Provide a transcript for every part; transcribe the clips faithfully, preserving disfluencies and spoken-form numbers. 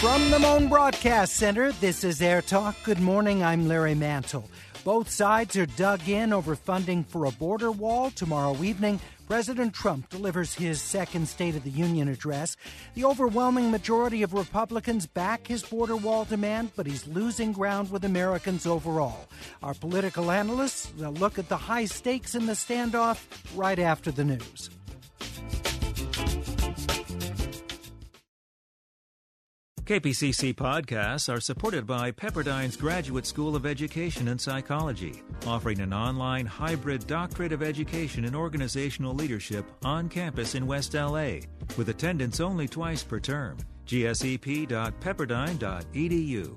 From the Moan Broadcast Center, this is Air Talk. Good morning, I'm Larry Mantle. Both sides are dug in over funding for a border wall. Tomorrow evening, President Trump delivers his second State of the Union address. The overwhelming majority of Republicans back his border wall demand, but he's losing ground with Americans overall. Our political analysts will look at the high stakes in the standoff right after the news. K P C C podcasts are supported by Pepperdine's Graduate School of Education and Psychology, offering an online hybrid doctorate of education in organizational leadership on campus in West L A, with attendance only twice per term. G S E P dot pepperdine dot e d u.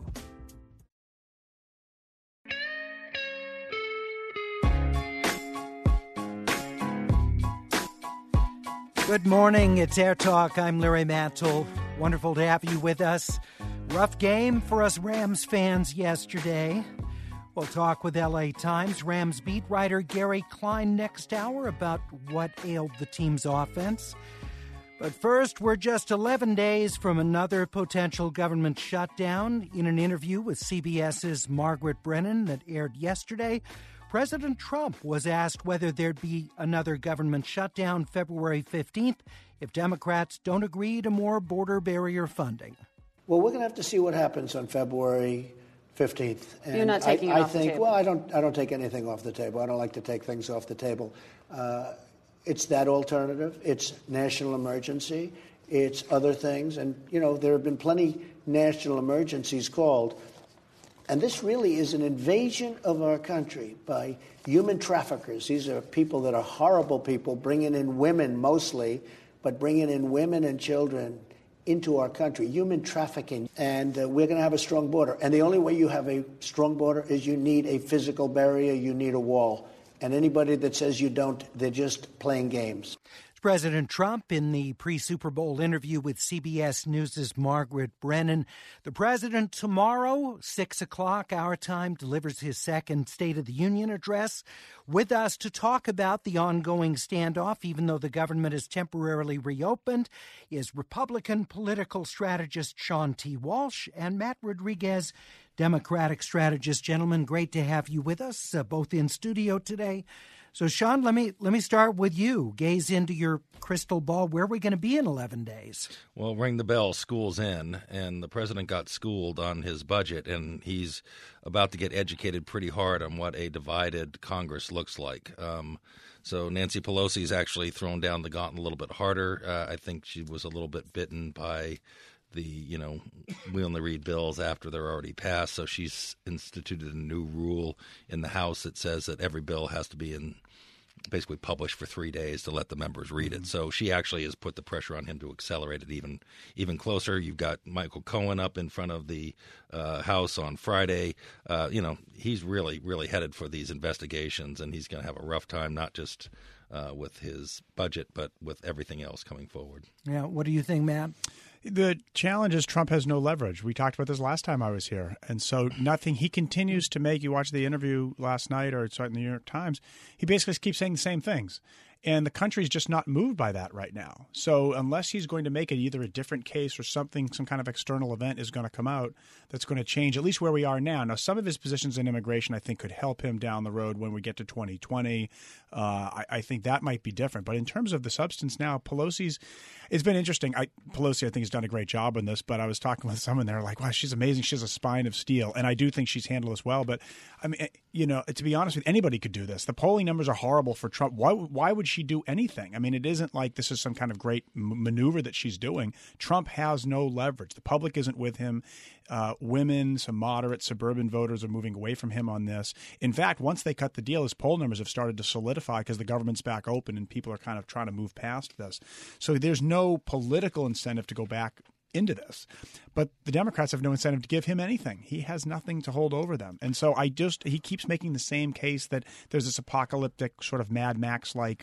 Good morning, it's Air Talk. I'm Larry Mantle. Wonderful to have you with us. Rough game for us Rams fans yesterday. We'll talk with L A Times Rams beat writer Gary Klein next hour about what ailed the team's offense. But first, we're just eleven days from another potential government shutdown. In an interview with CBS's Margaret Brennan that aired yesterday, President Trump was asked whether there'd be another government shutdown February fifteenth if Democrats don't agree to more border barrier funding. Well, we're going to have to see what happens on February fifteenth. And You're not taking I, it I off think, the table? Well, I don't, I don't take anything off the table. I don't like to take things off the table. Uh, it's that alternative. It's national emergency. It's other things. And, you know, there have been plenty national emergencies called. And this really is an invasion of our country by human traffickers. These are people that are horrible people, bringing in women mostly, but bringing in women and children into our country, human trafficking. And uh, we're going to have a strong border. And the only way you have a strong border is you need a physical barrier, you need a wall. And anybody that says you don't, they're just playing games. President Trump in the pre-Super Bowl interview with C B S News' Margaret Brennan. The president tomorrow, six o'clock our time, delivers his second State of the Union address. With us to talk about the ongoing standoff, even though the government is temporarily reopened, is Republican political strategist Shaun T. Walsh and Matt Rodriguez, Democratic strategist. Gentlemen, great to have you with us, uh, both in studio today. So, Shaun, let me let me start with you. Gaze into your crystal ball. Where are we going to be in eleven days? Well, ring the bell. School's in, and the president got schooled on his budget, and he's about to get educated pretty hard on what a divided Congress looks like. Um, so Nancy Pelosi's actually thrown down the gauntlet a little bit harder. Uh, I think she was a little bit bitten by the, you know, we only read bills after they're already passed. So she's instituted a new rule in the House that says that every bill has to be in basically published for three days to let the members read it. So she actually has put the pressure on him to accelerate it even even closer. You've got Michael Cohen up in front of the uh, House on Friday. Uh, you know, he's really, really headed for these investigations, and he's going to have a rough time, not just uh, with his budget, but with everything else coming forward. Yeah. What do you think, Matt? The challenge is Trump has no leverage. We talked about this last time I was here. And so nothing, he continues to make, you watched the interview last night or it's in the New York Times, he basically keeps saying the same things. And the country's just not moved by that right now. So unless he's going to make it either a different case or something, some kind of external event is going to come out that's going to change at least where we are now. Now, some of his positions in immigration, I think, could help him down the road when we get to twenty twenty. Uh, I, I think that might be different. But in terms of the substance now, Pelosi's – it's been interesting. I, Pelosi, I think, has done a great job on this. But I was talking with someone there like, wow, she's amazing. She has a spine of steel. And I do think she's handled this well. But, I mean, you know, to be honest with you, anybody could do this. The polling numbers are horrible for Trump. Why, why would she do anything? I mean, it isn't like this is some kind of great m- maneuver that she's doing. Trump has no leverage. The public isn't with him. Uh, women, some moderate suburban voters are moving away from him on this. In fact, once they cut the deal, his poll numbers have started to solidify because the government's back open and people are kind of trying to move past this. So there's no political incentive to go back into this. But the Democrats have no incentive to give him anything. He has nothing to hold over them. And so I just he keeps making the same case that there's this apocalyptic sort of Mad Max-like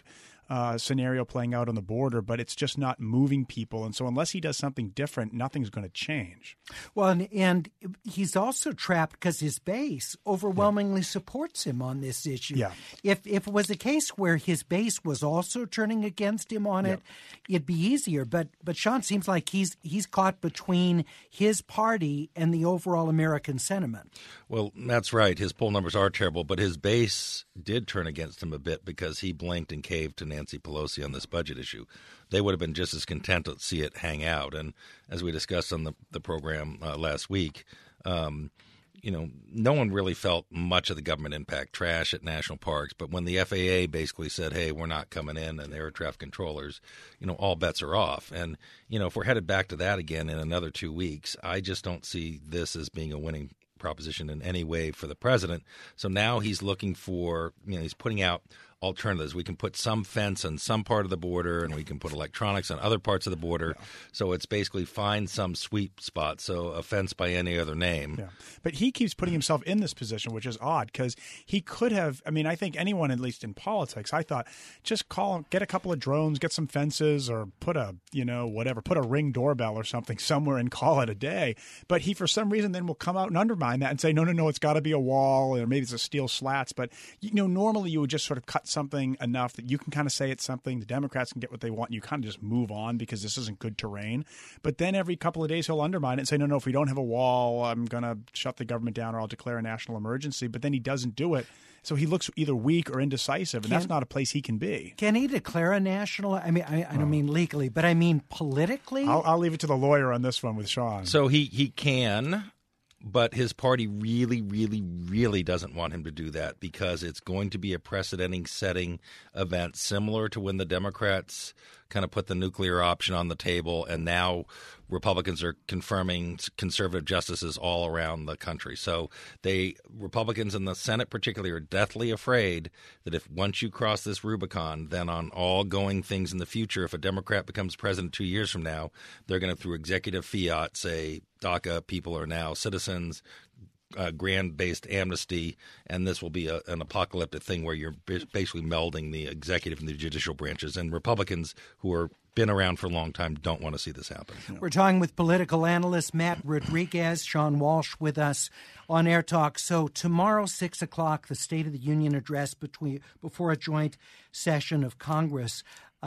uh, scenario playing out on the border, but it's just not moving people. And so unless he does something different, nothing's going to change. Well, and, and he's also trapped because his base overwhelmingly yeah. supports him on this issue. Yeah. If if it was a case where his base was also turning against him on it, yeah. it'd be easier. But but Sean seems like he's he's caught between his party and the overall American sentiment. Well, that's right. His poll numbers are terrible, but his base did turn against him a bit because he blinked and caved to Nancy Pelosi on this budget issue. They would have been just as content to see it hang out. And as we discussed on the, the program uh, last week, um, you know, no one really felt much of the government impact, trash at national parks. But when the F A A basically said, hey, we're not coming in, and air traffic controllers, you know, all bets are off. And, you know, if we're headed back to that again in another two weeks, I just don't see this as being a winning proposition in any way for the president. So now he's looking for, you know, he's putting out alternatives. We can put some fence on some part of the border, and we can put electronics on other parts of the border. Yeah. So it's basically find some sweet spot. So a fence by any other name. Yeah. But he keeps putting himself in this position, which is odd because he could have. I mean, I think anyone, at least in politics, I thought just call, get a couple of drones, get some fences, or put a, you know, whatever, put a Ring doorbell or something somewhere and call it a day. But he, for some reason, then will come out and undermine that and say, no, no, no, it's got to be a wall, or maybe it's a steel slats. But, you know, normally you would just sort of cut something enough that you can kind of say it's something, the Democrats can get what they want, and you kind of just move on because this isn't good terrain. But then every couple of days he'll undermine it and say, no, no, if we don't have a wall, I'm going to shut the government down or I'll declare a national emergency. But then he doesn't do it. So he looks either weak or indecisive, and can, that's not a place he can be. Can he declare a national? I mean, I, I don't oh. mean legally, but I mean politically? I'll, I'll leave it to the lawyer on this one with Sean. So he, he can, but his party really, really, really doesn't want him to do that because it's going to be a precedent-setting event, similar to when the Democrats kind of put the nuclear option on the table, and now Republicans are confirming conservative justices all around the country. So they Republicans in the Senate particularly are deathly afraid that if once you cross this Rubicon, then on all going things in the future, if a Democrat becomes president two years from now, they're going to, through executive fiat, say DACA people are now citizens, Uh, grand-based amnesty, and this will be a, an apocalyptic thing where you're basically melding the executive and the judicial branches. And Republicans who are been around for a long time don't want to see this happen. We're talking with political analyst Matt Rodriguez, Sean Walsh with us on Air Talk. So tomorrow, six o'clock, the State of the Union address between before a joint session of Congress.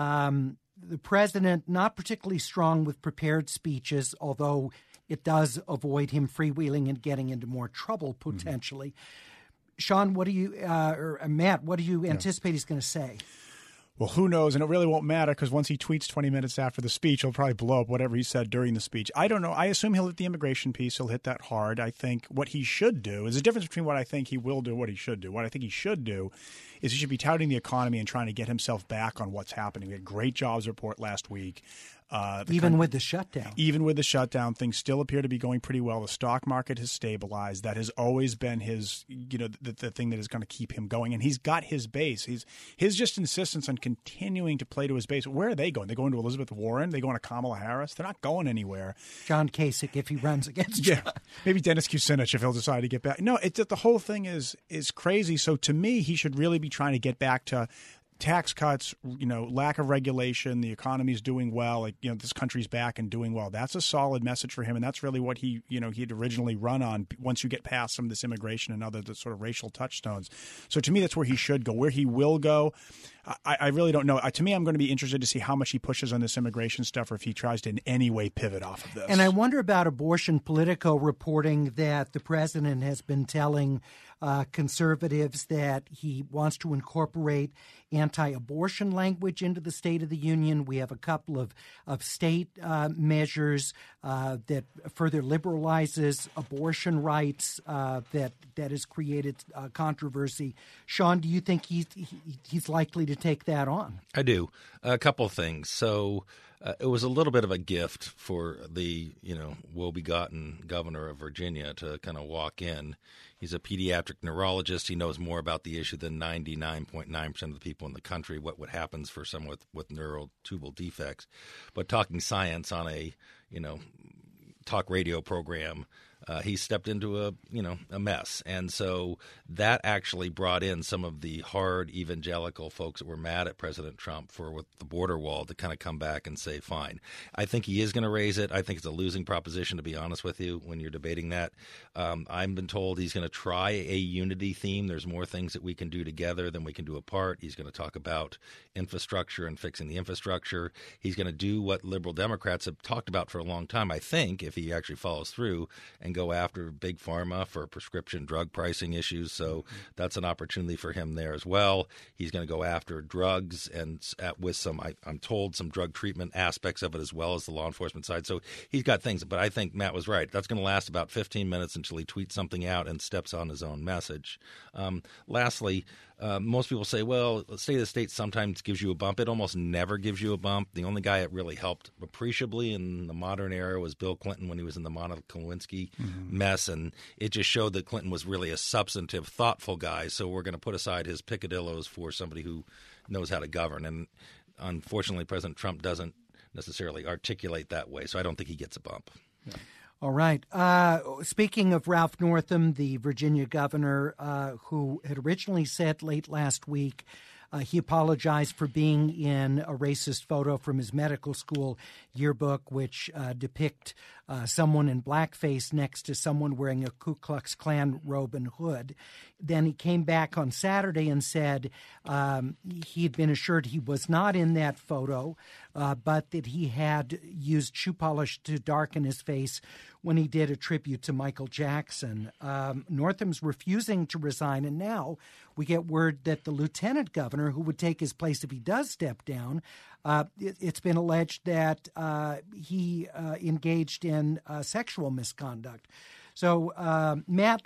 Um, the president, not particularly strong with prepared speeches, although it does avoid him freewheeling and getting into more trouble potentially. Mm-hmm. Sean, what do you, uh, or uh, Matt, what do you anticipate yeah. he's going to say? Well, who knows? And it really won't matter because once he tweets twenty minutes after the speech, he'll probably blow up whatever he said during the speech. I don't know. I assume he'll hit the immigration piece. He'll hit that hard. I think what he should do is a difference between what I think he will do and what he should do. What I think he should do is he should be touting the economy and trying to get himself back on what's happening. We had a great jobs report last week. Uh, even country, with the shutdown. Even with the shutdown, things still appear to be going pretty well. The stock market has stabilized. That has always been his, you know, the, the thing that is going to keep him going. And he's got his base. He's his just insistence on continuing to play to his base. Where are they going? They're going to Elizabeth Warren? They're going to Kamala Harris? They're not going anywhere. John Kasich if he runs against yeah, John. Maybe Dennis Kucinich if he'll decide to get back. No, it's the whole thing is is crazy. So to me, he should really be trying to get back to tax cuts, you know, lack of regulation, the economy's doing well, like, you know, this country's back and doing well. That's a solid message for him, and that's really what he, you know, he had originally run on once you get past some of this immigration and other sort of racial touchstones. So to me, that's where he should go. Where he will go, I, I really don't know. Uh, to me, I'm going to be interested to see how much he pushes on this immigration stuff or if he tries to in any way pivot off of this. And I wonder about abortion. Politico reporting that the president has been telling uh, conservatives that he wants to incorporate anti-abortion language into the State of the Union. We have a couple of, of state uh, measures uh, that further liberalizes abortion rights uh, that that has created uh, controversy. Sean, do you think he's, he, he's likely to take that on? I do. A couple of things. So uh, it was a little bit of a gift for the, you know, woe-begotten governor of Virginia to kind of walk in. He's a pediatric neurologist. He knows more about the issue than ninety-nine point nine percent of the people in the country, what what happens for someone with, with neural tubal defects. But talking science on a, you know, talk radio program uh, he stepped into a you know a mess, and so that actually brought in some of the hard evangelical folks that were mad at President Trump for with the border wall to kind of come back and say, fine. I think he is going to raise it. I think it's a losing proposition, to be honest with you, when you're debating that. Um, I've been told he's going to try a unity theme. There's more things that we can do together than we can do apart. He's going to talk about infrastructure and fixing the infrastructure. He's going to do what liberal Democrats have talked about for a long time, I think, if he actually follows through, and go after big pharma for prescription drug pricing issues. So mm-hmm. that's an opportunity for him there as well. He's going to go after drugs and at, with some, I, I'm told, some drug treatment aspects of it as well as the law enforcement side. So he's got things. But I think Matt was right. That's going to last about fifteen minutes until he tweets something out and steps on his own message. Um, lastly, Uh, most people say, well, the state of the state sometimes gives you a bump. It almost never gives you a bump. The only guy that really helped appreciably in the modern era was Bill Clinton when he was in the Monica Lewinsky mm-hmm. mess, and it just showed that Clinton was really a substantive, thoughtful guy. So we're going to put aside his picadillos for somebody who knows how to govern. And unfortunately, President Trump doesn't necessarily articulate that way, so I don't think he gets a bump. Yeah. All right. Uh, speaking of Ralph Northam, the Virginia governor, uh, who had originally said late last week uh, he apologized for being in a racist photo from his medical school yearbook, which uh, depict uh, someone in blackface next to someone wearing a Ku Klux Klan robe and hood. Then he came back on Saturday and said um, he had been assured he was not in that photo, uh, but that he had used shoe polish to darken his face when he did a tribute to Michael Jackson. Um, Northam's refusing to resign, and now we get word that the lieutenant governor, who would take his place if he does step down, uh, it, it's been alleged that uh, he uh, engaged in uh, sexual misconduct. So, uh, Matt,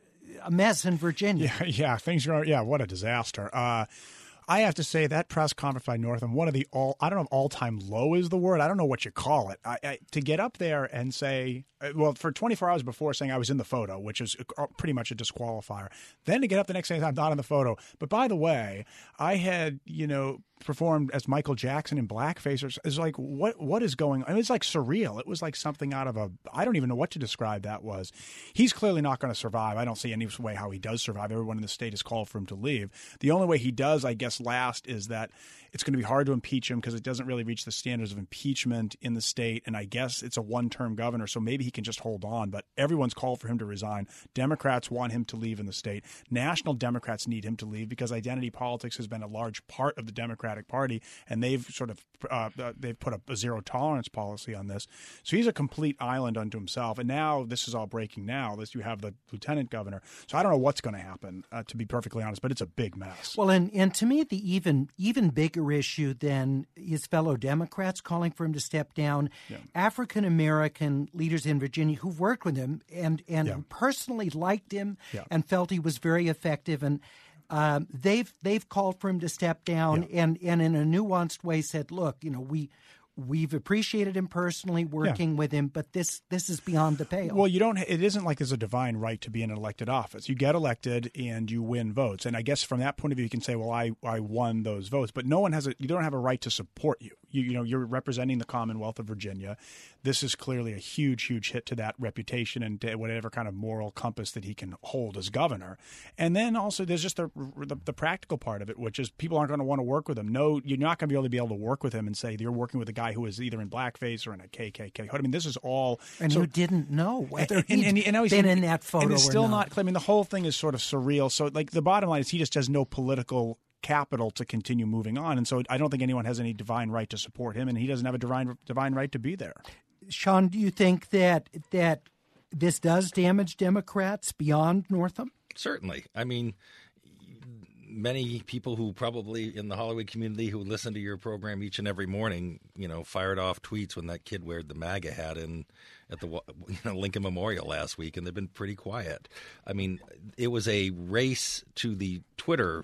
a mess in Virginia. Yeah, yeah, things are, yeah, what a disaster. Uh, I have to say that press conference by Northam, one of the all, I don't know if all-time low is the word. I don't know what you call it. I, I, to get up there and say, well, for twenty-four hours before saying I was in the photo, which is pretty much a disqualifier. Then to get up the next day and say I'm not in the photo. But by the way, I had, you know, performed as Michael Jackson in blackface. It's like, what what is going on? I mean, it's like surreal. It was like something out of a, I don't even know what to describe that was. He's clearly not going to survive. I don't see any way how he does survive. Everyone in the state has called for him to leave. The only way he does, I guess, last is that it's going to be hard to impeach him because it doesn't really reach the standards of impeachment in the state. And I guess it's a one-term governor, so maybe he can just hold on. But everyone's called for him to resign. Democrats want him to leave in the state. National Democrats need him to leave because identity politics has been a large part of the Democratic Party, and they've sort of uh, they've put a zero tolerance policy on this. So he's a complete island unto himself. And now this is all breaking now. This you have the lieutenant governor. So I don't know what's going to happen, uh, to be perfectly honest, but it's a big mess. Well, and, and to me, the even even bigger issue than his fellow Democrats calling for him to step down, yeah. African-American leaders in Virginia who've worked with him and, and yeah. personally liked him yeah. and felt he was very effective. And um, they've they've called for him to step down yeah. and, and in a nuanced way said, look, you know, we We've appreciated him personally working yeah. with him, but this this is beyond the pale. Well, you don't. It isn't like there's a divine right to be in an elected office. You get elected and you win votes, and I guess from that point of view, you can say, "Well, I, I won those votes," but no one has a. You don't have a right to support you. You you know you're representing the Commonwealth of Virginia. This is clearly a huge, huge hit to that reputation and to whatever kind of moral compass that he can hold as governor. And then also there's just the the, the practical part of it, which is people aren't going to want to work with him. No, you're not going to be able to be able to work with him and say you're working with a guy who is either in blackface or in a K K K hood. I mean, this is all and so, who didn't know whether and, he'd and, and, and been in that photo and it's or still not. not. I mean, the whole thing is sort of surreal. So, like, the bottom line is he just has no political capital to continue moving on, and so I don't think anyone has any divine right to support him, and he doesn't have a divine divine right to be there. Sean, do you think that that this does damage Democrats beyond Northam? Certainly. I mean, many people who probably in the Hollywood community who listen to your program each and every morning, you know, fired off tweets when that kid wore the MAGA hat in at the you know, Lincoln Memorial last week, and they've been pretty quiet. I mean, it was a race to the Twitter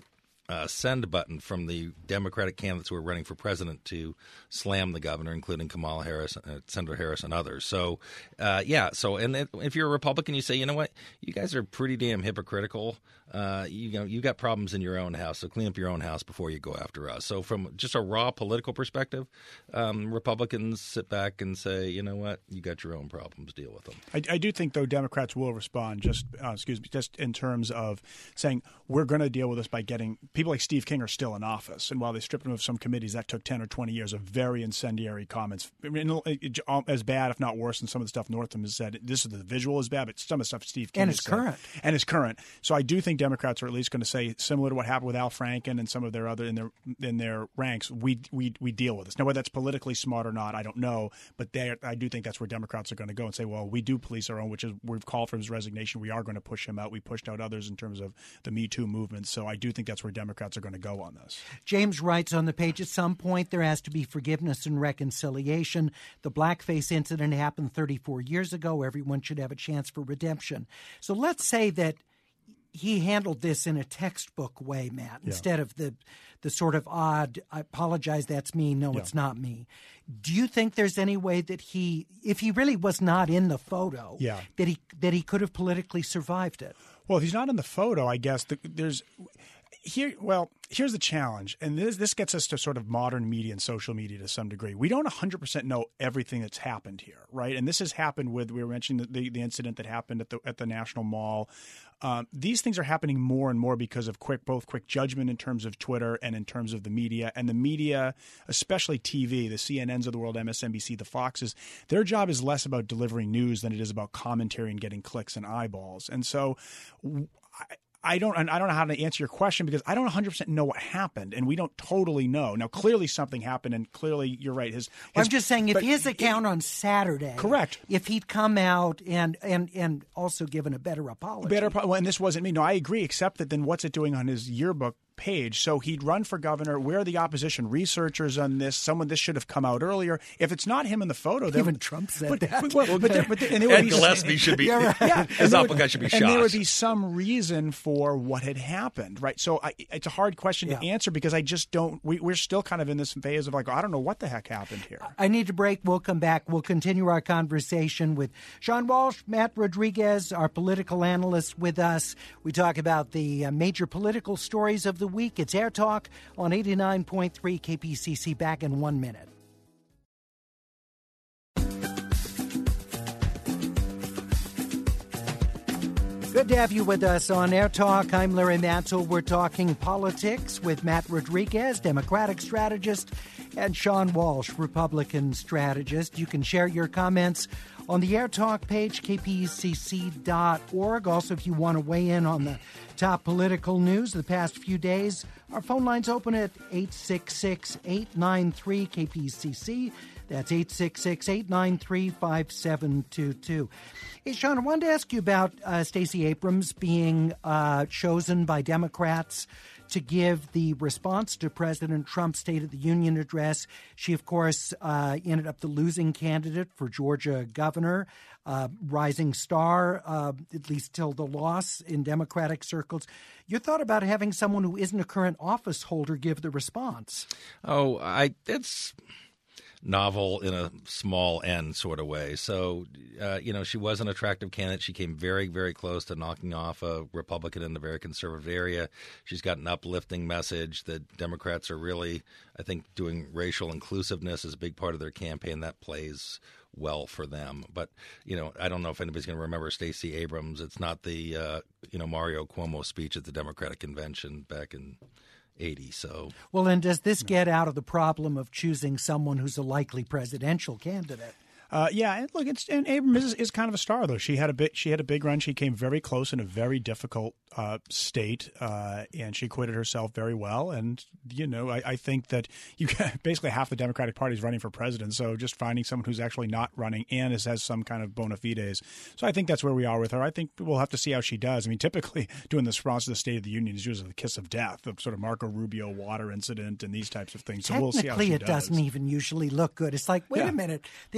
uh, send button from the Democratic candidates who are running for president to slam the governor, including Kamala Harris, uh, Senator Harris, and others. So, uh, yeah. So, and if you're a Republican, you say, you know what, you guys are pretty damn hypocritical. Uh, you know, you got problems in your own house, so clean up your own house before you go after us. So, from just a raw political perspective, um, Republicans sit back and say, you know what, you got your own problems, deal with them. I, I do think, though, Democrats will respond. Just uh, excuse me, just in terms of saying we're going to deal with this by getting people like Steve King are still in office, and while they stripped him of some committees, that took ten or twenty years of very incendiary comments, I mean, as bad, if not worse, than some of the stuff Northam has said. This is the visual is bad, but some of the stuff Steve King and has it's said, current, and it's current. So I do think Democrats are at least going to say, similar to what happened with Al Franken and some of their other in their in their ranks, we we we deal with this. Now, whether that's politically smart or not, I don't know, but they I do think that's where Democrats are going to go and say, well, we do police our own, which is we've called for his resignation. We are going to push him out. We pushed out others in terms of the Me Too movement. So I do think that's where Democrats are going to go on this. James writes on the page, at some point there has to be forgiveness and reconciliation. The blackface incident happened thirty-four years ago. Everyone should have a chance for redemption. So let's say that he handled this in a textbook way, Matt, yeah. instead of the the sort of odd, I apologize, that's me, no, yeah. it's not me. Do you think there's any way that he, if he really was not in the photo, yeah. that he that he could have politically survived it? Well, if he's not in the photo, I guess the, there's here. Well, here's the challenge, and this this gets us to sort of modern media and social media to some degree. We don't one hundred percent know everything that's happened here, right? And this has happened with we were mentioning the, the, the incident that happened at the at the National Mall. Um, these things are happening more and more because of quick, both quick judgment in terms of Twitter and in terms of the media. And the media, especially T V, the C N Ns of the world, M S N B C, the Foxes, their job is less about delivering news than it is about commentary and getting clicks and eyeballs. And so I, I don't I don't know how to answer your question because I don't one hundred percent know what happened, and we don't totally know. Now, clearly something happened, and clearly you're right. His, his I'm just saying, if his account it, on Saturday, correct, if he'd come out and and and also given a better apology, better. Well, and this wasn't me. No, I agree. Except that then what's it doing on his yearbook page? So he'd run for governor. Where are the opposition researchers on this? Someone this should have come out earlier. If it's not him in the photo, then even Trump said but, that. But, well, but, there, but there, and there Ed would be Gillespie should be. Yeah, right. His applicant should be shot. And there would be some reason for what had happened, right? So I, it's a hard question yeah. to answer because I just don't. We, we're still kind of in this phase of like, I don't know what the heck happened here. I need to break. We'll come back. We'll continue our conversation with Sean Walsh, Matt Rodriguez, our political analyst, with us. We talk about the uh, major political stories of the week. It's Air Talk on eighty-nine point three K P C C. Back in one minute. Good to have you with us on Air Talk. I'm Larry Mantle. We're talking politics with Matt Rodriguez, Democratic strategist, and Sean Walsh, Republican strategist. You can share your comments on the Air Talk page, K P C C dot org. Also, if you want to weigh in on the top political news of the past few days, our phone line's open at eight six six, eight nine three, K P C C. That's eight six six, eight nine three, five seven two two. Hey, Sean, I wanted to ask you about uh, Stacey Abrams being uh, chosen by Democrats to give the response to President Trump's State of the Union address. She, of course, uh, ended up the losing candidate for Georgia governor, uh, rising star, uh, at least till the loss in Democratic circles. Your thought about having someone who isn't a current office holder give the response? Oh, I it's novel in a small N sort of way. So, uh, you know, she was an attractive candidate. She came very, very close to knocking off a Republican in the very conservative area. She's got an uplifting message that Democrats are really, I think, doing racial inclusiveness as a big part of their campaign. That plays well for them. But, you know, I don't know if anybody's going to remember Stacey Abrams. It's not the, uh, you know, Mario Cuomo speech at the Democratic convention back in eighty. So, well, and does this get out of the problem of choosing someone who's a likely presidential candidate? Uh, yeah, and look, it's and Abrams is, is kind of a star though. She had a big she had a big run. She came very close in a very difficult uh, state, uh, and she acquitted herself very well. And you know, I, I think that you got, basically half the Democratic Party is running for president. So just finding someone who's actually not running and is, has some kind of bona fides. So I think that's where we are with her. I think we'll have to see how she does. I mean, typically doing the response to the State of the Union is usually the kiss of death, the sort of Marco Rubio water incident and these types of things. So we'll see how she Technically, it does. doesn't even usually look good. It's like, wait Yeah. a minute, they have all these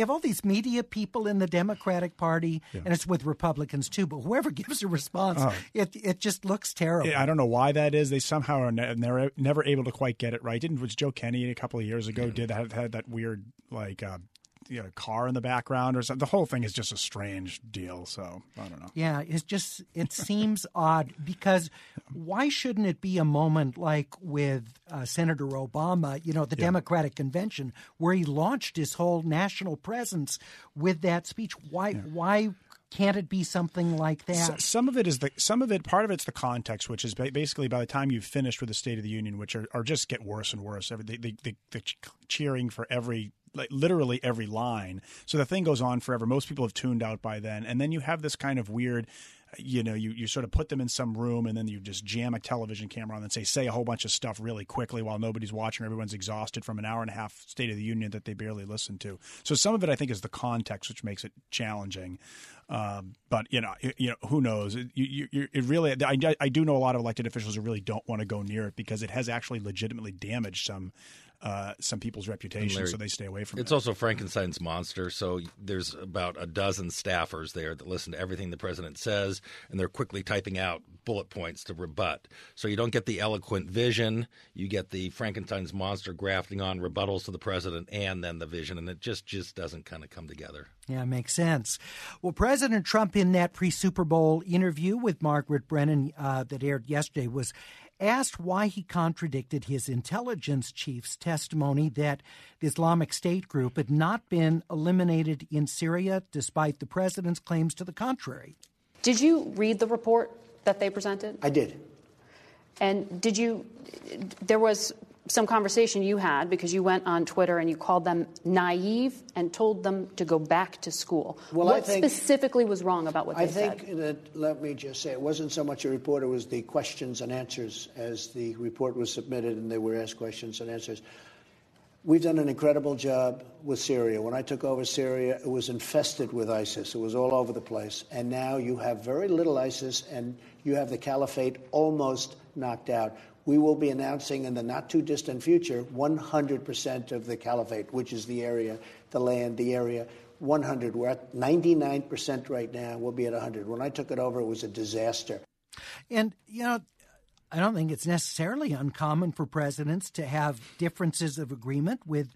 with media people in the Democratic Party, yeah. and it's with Republicans too. But whoever gives a response, oh. it it just looks terrible. I don't know why that is. They somehow are ne- never never able to quite get it right. Didn't was Joe Kenny a couple of years ago did have had that weird like. Uh, You know, car in the background or something. The whole thing is just a strange deal. So I don't know. Yeah, it's just it seems odd because why shouldn't it be a moment like with uh, Senator Obama, you know, the yeah. Democratic convention where he launched his whole national presence with that speech? Why? Yeah. Why? Can't it be something like that? Some of it is the some of it. Part of it's the context, which is basically by the time you've finished with the State of the Union, which are, are just get worse and worse. The, the, the, the cheering for every. Like literally every line. So the thing goes on forever. Most people have tuned out by then. And then you have this kind of weird, you know, you, you sort of put them in some room and then you just jam a television camera on and say, say a whole bunch of stuff really quickly while nobody's watching. Everyone's exhausted from an hour and a half State of the Union that they barely listen to. So some of it, I think, is the context, which makes it challenging. Um, but, you know, you, you know, who knows? You, you, you, it really, I, I do know a lot of elected officials who really don't want to go near it because it has actually legitimately damaged some Uh, some people's reputation, Larry, so they stay away from it's it. It's also Frankenstein's monster, so there's about a dozen staffers there that listen to everything the president says, and they're quickly typing out bullet points to rebut. So you don't get the eloquent vision. You get the Frankenstein's monster grafting on rebuttals to the president and then the vision, and it just, just doesn't kind of come together. Yeah, it makes sense. Well, President Trump in that pre-Super Bowl interview with Margaret Brennan uh, that aired yesterday was asked why he contradicted his intelligence chief's testimony that the Islamic State group had not been eliminated in Syria, despite the president's claims to the contrary. Did you read the report that they presented? I did. And did you – there was some conversation you had because you went on Twitter and you called them naive and told them to go back to school. Well, what I think, specifically was wrong about what they I think said? that, let me just say, it wasn't so much a report, it was the questions and answers as the report was submitted and they were asked questions and answers. We've done an incredible job with Syria. When I took over Syria, it was infested with ISIS. It was all over the place. And now you have very little ISIS and you have the caliphate almost knocked out. We will be announcing in the not-too-distant future one hundred percent of the caliphate, which is the area, the land, the area, one hundred. We're at ninety-nine percent right now. We'll be at one hundred. When I took it over, it was a disaster. And, you know, I don't think it's necessarily uncommon for presidents to have differences of agreement with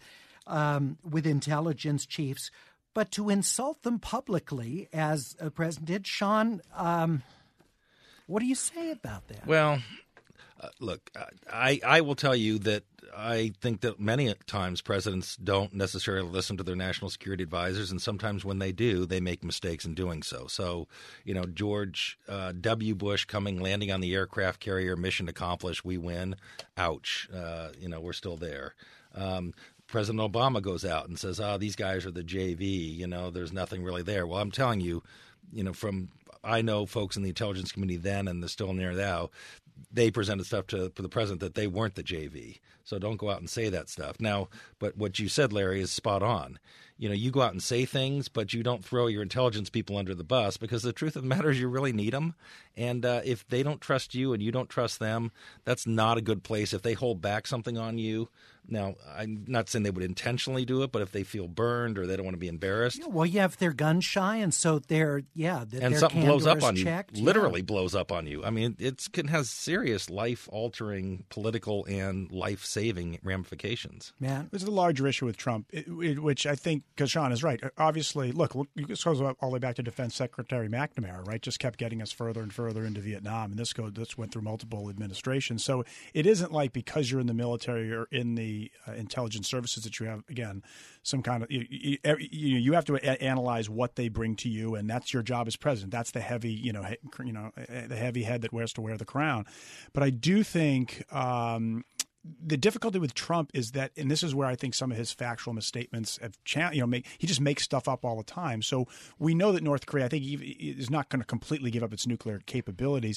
um, with intelligence chiefs, but to insult them publicly, as a president did, Sean, um, what do you say about that? Well, Uh, look, I, I will tell you that I think that many times presidents don't necessarily listen to their national security advisors, and sometimes when they do, they make mistakes in doing so. So, you know, George uh, W. Bush coming, landing on the aircraft carrier, mission accomplished, we win. Ouch. Uh, you know, we're still there. Um, President Obama goes out and says, oh, these guys are the J V. You know, there's nothing really there. Well, I'm telling you, you know, from I know folks in the intelligence community then and they're still near now, they presented stuff to, to the president that they weren't the J V. So don't go out and say that stuff. Now, but what you said, Larry, is spot on. You know, you go out and say things, but you don't throw your intelligence people under the bus because the truth of the matter is you really need them. And uh, if they don't trust you and you don't trust them, that's not a good place. If they hold back something on you, now, I'm not saying they would intentionally do it, but if they feel burned or they don't want to be embarrassed. Yeah, well, yeah, if they're gun shy and so they're, yeah. The, and something blows up on checked, you, literally yeah. blows up on you. I mean, it has serious life-altering political and life-saving ramifications. Yeah. This is a larger issue with Trump, it, it, which I think, because Sean is right. Obviously, look, this goes all the way back to Defense Secretary McNamara, right? Just kept getting us further and further into Vietnam. And this, go, this went through multiple administrations. So it isn't like because you're in the military or in the Uh, intelligence services that you have, again, some kind of you, you, you, you have to a- analyze what they bring to you, and that's your job as president. That's the heavy, you know, he, you know, the heavy head that wears to wear the crown. But I do think um, the difficulty with Trump is that, and this is where I think some of his factual misstatements have, cha- you know, make, he just makes stuff up all the time. So we know that North Korea, I think, is not going to completely give up its nuclear capabilities.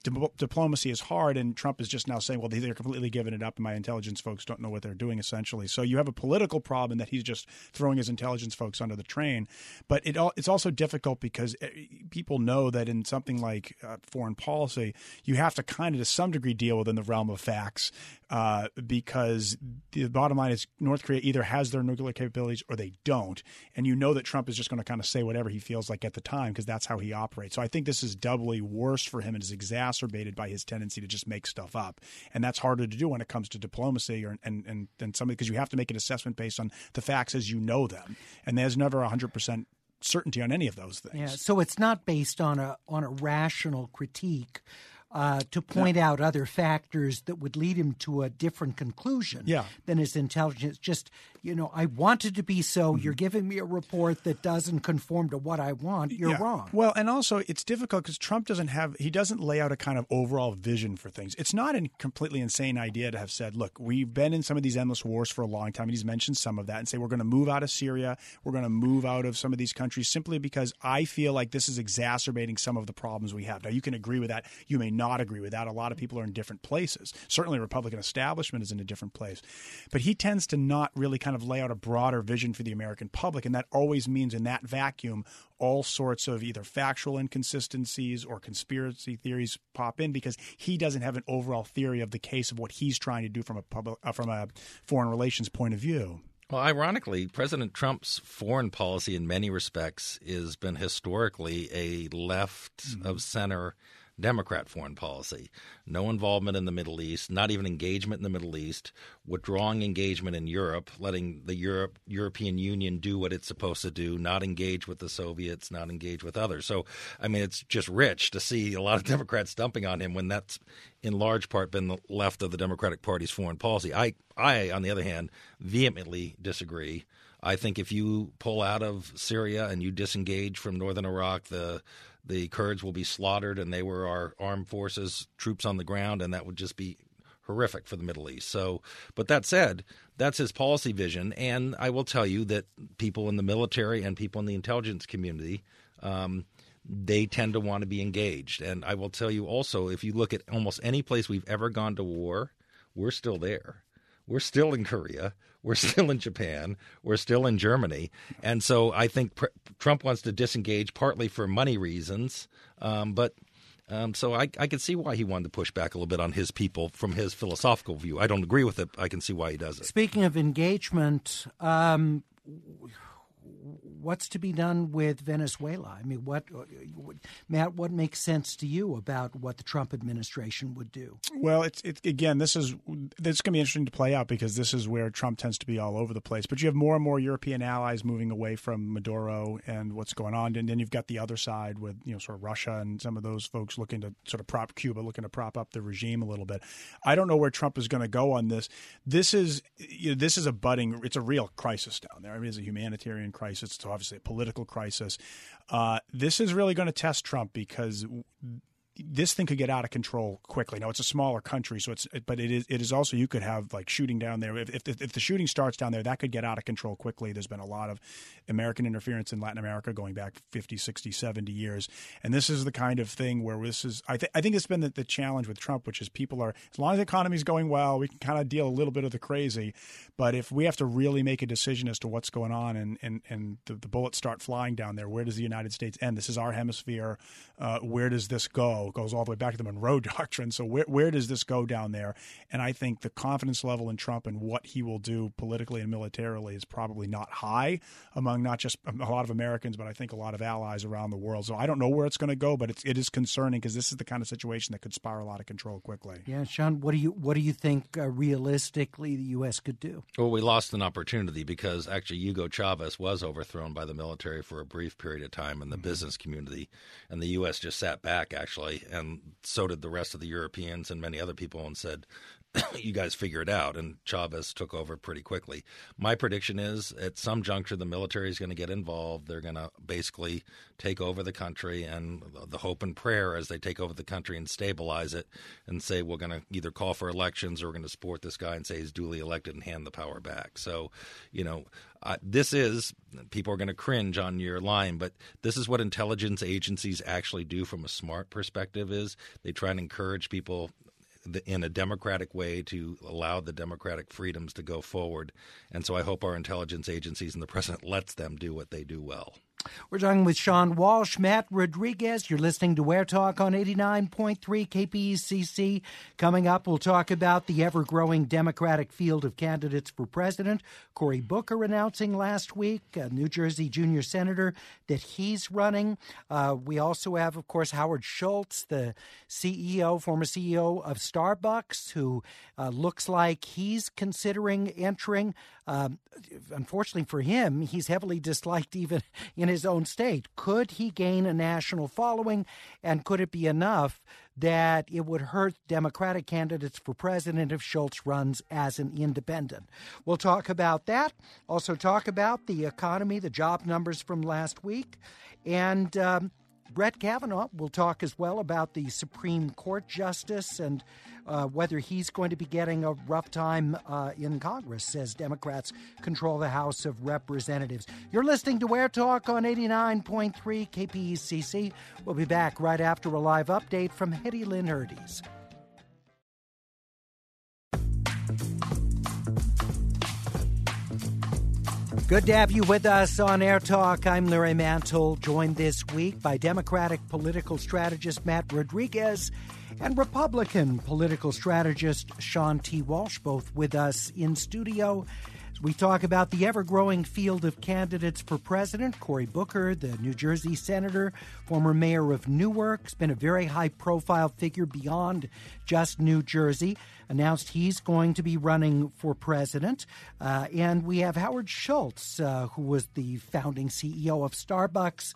di- diplomacy is hard, and Trump is just now saying, well, they're completely giving it up, and my intelligence folks don't know what they're doing, essentially. So you have a political problem that he's just throwing his intelligence folks under the train. But it all, it's also difficult because people know that in something like uh, foreign policy, you have to kind of to some degree deal within the realm of facts uh, because the bottom line is North Korea either has their nuclear capabilities or they don't. And you know that Trump is just going to kind of say whatever he feels like at the time because that's how he operates. So I think this is doubly worse for him and is exacerbated by his tendency to just make stuff up. And that's harder to do when it comes to diplomacy or and and, and somebody because you have to make an assessment based on the facts as you know them. And there's never one hundred percent certainty on any of those things. Yeah, so it's not based on a on a rational critique uh, to point no. out other factors that would lead him to a different conclusion yeah. than his intelligence. Just, you know, I want it to be so. Mm-hmm. You're giving me a report that doesn't conform to what I want. You're yeah. wrong. Well, and also it's difficult because Trump doesn't have – he doesn't lay out a kind of overall vision for things. It's not a completely insane idea to have said, look, we've been in some of these endless wars for a long time, and he's mentioned some of that, and say we're going to move out of Syria, we're going to move out of some of these countries simply because I feel like this is exacerbating some of the problems we have. Now, you can agree with that. You may not agree with that. A lot of people are in different places. Certainly, the Republican establishment is in a different place. But he tends to not really kind of lay out a broader vision for the American public, and that always means in that vacuum all sorts of either factual inconsistencies or conspiracy theories pop in because he doesn't have an overall theory of the case of what he's trying to do from a public, uh, from a foreign relations point of view. Well, ironically, President Trump's foreign policy in many respects has been historically a left mm-hmm. of center Democrat foreign policy. No involvement in the Middle East, not even engagement in the Middle East, withdrawing engagement in Europe, letting the Europe, European Union do what it's supposed to do, not engage with the Soviets, not engage with others. So, I mean, it's just rich to see a lot of Democrats dumping on him when that's in large part been the left of the Democratic Party's foreign policy. I, I on the other hand, vehemently disagree. I think if you pull out of Syria and you disengage from northern Iraq, the the Kurds will be slaughtered, and they were our armed forces, troops on the ground, and that would just be horrific for the Middle East. So, but that said, that's his policy vision, and I will tell you that people in the military and people in the intelligence community, um, they tend to want to be engaged. And I will tell you also, if you look at almost any place we've ever gone to war, we're still there. We're still in Korea. We're still in Japan. We're still in Germany. And so I think pr- Trump wants to disengage partly for money reasons. Um, but um, so I, I can see why he wanted to push back a little bit on his people from his philosophical view. I don't agree with it. I can see why he does it. Speaking of engagement, um, what's to be done with Venezuela? I mean, what, Matt, what makes sense to you about what the Trump administration would do? Well, it's it, again, this is this is going to be interesting to play out because this is where Trump tends to be all over the place. But you have more and more European allies moving away from Maduro and what's going on, and then you've got the other side with you know sort of Russia and some of those folks looking to sort of prop Cuba, looking to prop up the regime a little bit. I don't know where Trump is going to go on this. This is you know, this is a budding. It's a real crisis down there. I mean, it's a humanitarian crisis. It's obviously a political crisis. Uh, this is really going to test Trump because this thing could get out of control quickly. Now, it's a smaller country, so it's but it is it is also you could have like shooting down there. If, if if the shooting starts down there, that could get out of control quickly. There's been a lot of American interference in Latin America going back fifty, sixty, seventy years. And this is the kind of thing where this is I, th- I think it's been the, the challenge with Trump, which is people are, as long as the economy is going well, we can kind of deal a little bit of the crazy. But if we have to really make a decision as to what's going on and, and, and the, the bullets start flying down there, where does the United States end? This is our hemisphere. Uh, where does this go? It goes all the way back to the Monroe Doctrine. So where where does this go down there? And I think the confidence level in Trump and what he will do politically and militarily is probably not high among not just a lot of Americans, but I think a lot of allies around the world. So I don't know where it's going to go, but it's, it is concerning because this is the kind of situation that could spiral out of control quickly. Yeah, Sean, what do you what do you think uh, realistically the U S could do? Well, we lost an opportunity because actually Hugo Chavez was overthrown by the military for a brief period of time in the mm-hmm. business community, and the U S just sat back actually, and so did the rest of the Europeans and many other people, and said, you guys figure it out. And Chavez took over pretty quickly. My prediction is at some juncture, the military is going to get involved. They're going to basically take over the country, and the hope and prayer as they take over the country and stabilize it and say, we're going to either call for elections or we're going to support this guy and say he's duly elected and hand the power back. So, you know, uh, this is, people are going to cringe on your line, but this is what intelligence agencies actually do from a smart perspective is they try and encourage people in a democratic way to allow the democratic freedoms to go forward. And so I hope our intelligence agencies and the president lets them do what they do well. We're talking with Sean Walsh, Matt Rodriguez. You're listening to Where Talk on eighty-nine point three K P E C C. Coming up, we'll talk about the ever-growing Democratic field of candidates for president. Cory Booker announcing last week, a New Jersey junior senator, that he's running. Uh, we also have, of course, Howard Schultz, the C E O, former C E O of Starbucks, who uh, looks like he's considering entering. Um, unfortunately for him, he's heavily disliked even in his own state. Could he gain a national following, and could it be enough that it would hurt Democratic candidates for president if Schultz runs as an independent? We'll talk about that. Also talk about the economy, the job numbers from last week, and um, Brett Kavanaugh will talk as well about the Supreme Court justice and uh, whether he's going to be getting a rough time uh, in Congress as Democrats control the House of Representatives. You're listening to Where Talk on eighty-nine point three K P E C C. We'll be back right after a live update from Hetty Lynn Herdes. Good to have you with us on Air Talk. I'm Larry Mantle, joined this week by Democratic political strategist Matt Rodriguez and Republican political strategist Sean T. Walsh, both with us in studio. We talk about the ever-growing field of candidates for president. Cory Booker, the New Jersey senator, former mayor of Newark, has been a very high-profile figure beyond just New Jersey, announced he's going to be running for president. Uh, and we have Howard Schultz, uh, who was the founding C E O of Starbucks,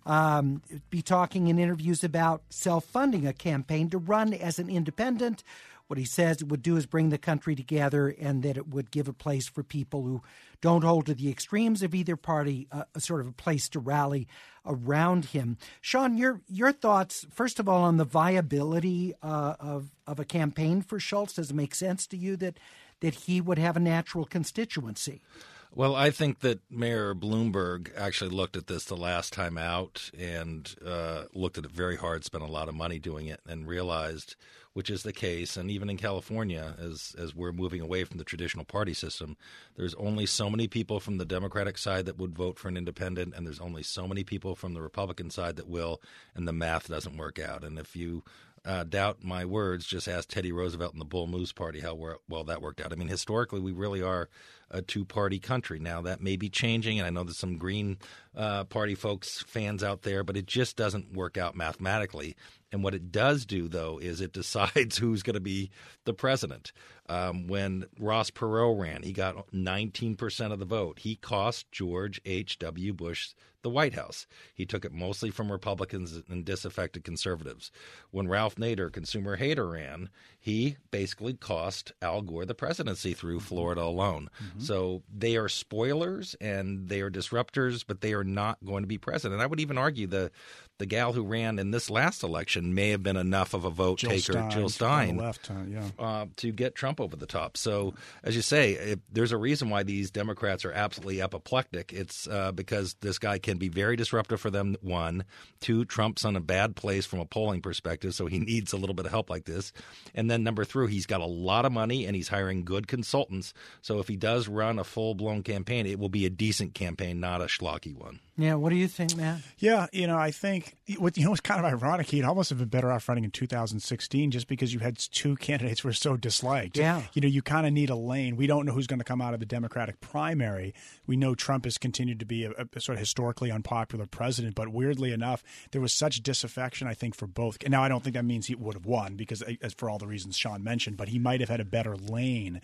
um, be talking in interviews about self-funding a campaign to run as an independent. What he says it would do is bring the country together, and that it would give a place for people who don't hold to the extremes of either party, uh, a sort of a place to rally around him. Sean, your your thoughts, first of all, on the viability uh, of, of a campaign for Schultz. Does it make sense to you that, that he would have a natural constituency? Well, I think that Mayor Bloomberg actually looked at this the last time out and uh, looked at it very hard, spent a lot of money doing it, and realized, which is the case, and even in California, as as we're moving away from the traditional party system, there's only so many people from the Democratic side that would vote for an independent, and there's only so many people from the Republican side that will, and the math doesn't work out. And if you Uh, doubt my words, just ask Teddy Roosevelt and the Bull Moose Party how well that worked out. I mean, historically, we really are a two-party country. Now, that may be changing, and I know there's some Green uh, Party folks, fans out there, but it just doesn't work out mathematically. And what it does do, though, is it decides who's going to be the president. Um, when Ross Perot ran, he got nineteen percent of the vote. He cost George H W. Bush the White House. He took it mostly from Republicans and disaffected conservatives. When Ralph Nader, consumer hater, ran, he basically cost Al Gore the presidency through Florida alone. Mm-hmm. So they are spoilers and they are disruptors, but they are not going to be president. I would even argue the the gal who ran in this last election may have been enough of a vote Jill taker, Stein, Jill Stein, left, uh, yeah. uh, to get Trump over the top. So, as you say, if there's a reason why these Democrats are absolutely apoplectic. It's uh, because this guy can be very disruptive for them, one. Two, Trump's on a bad place from a polling perspective, so he needs a little bit of help like this. And then number three, he's got a lot of money and he's hiring good consultants. So if he does run a full-blown campaign, it will be a decent campaign, not a schlocky one. Yeah, what do you think, Matt? Yeah, you know, I think what you know what's kind of ironic. He'd almost have been better off running in two thousand sixteen, just because you had two candidates who were so disliked. Yeah, you know, you kind of need a lane. We don't know who's going to come out of the Democratic primary. We know Trump has continued to be a, a sort of historically unpopular president, but weirdly enough, there was such disaffection, I think, for both. And now I don't think that means he would have won, because as for all the reasons Sean mentioned, but he might have had a better lane.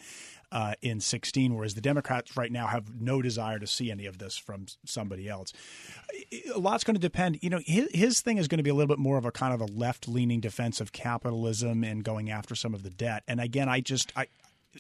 uh, in sixteen, whereas the Democrats right now have no desire to see any of this from somebody else. A lot's going to depend. You know, his, his thing is going to be a little bit more of a kind of a left-leaning defense of capitalism and going after some of the debt. And again, I just I.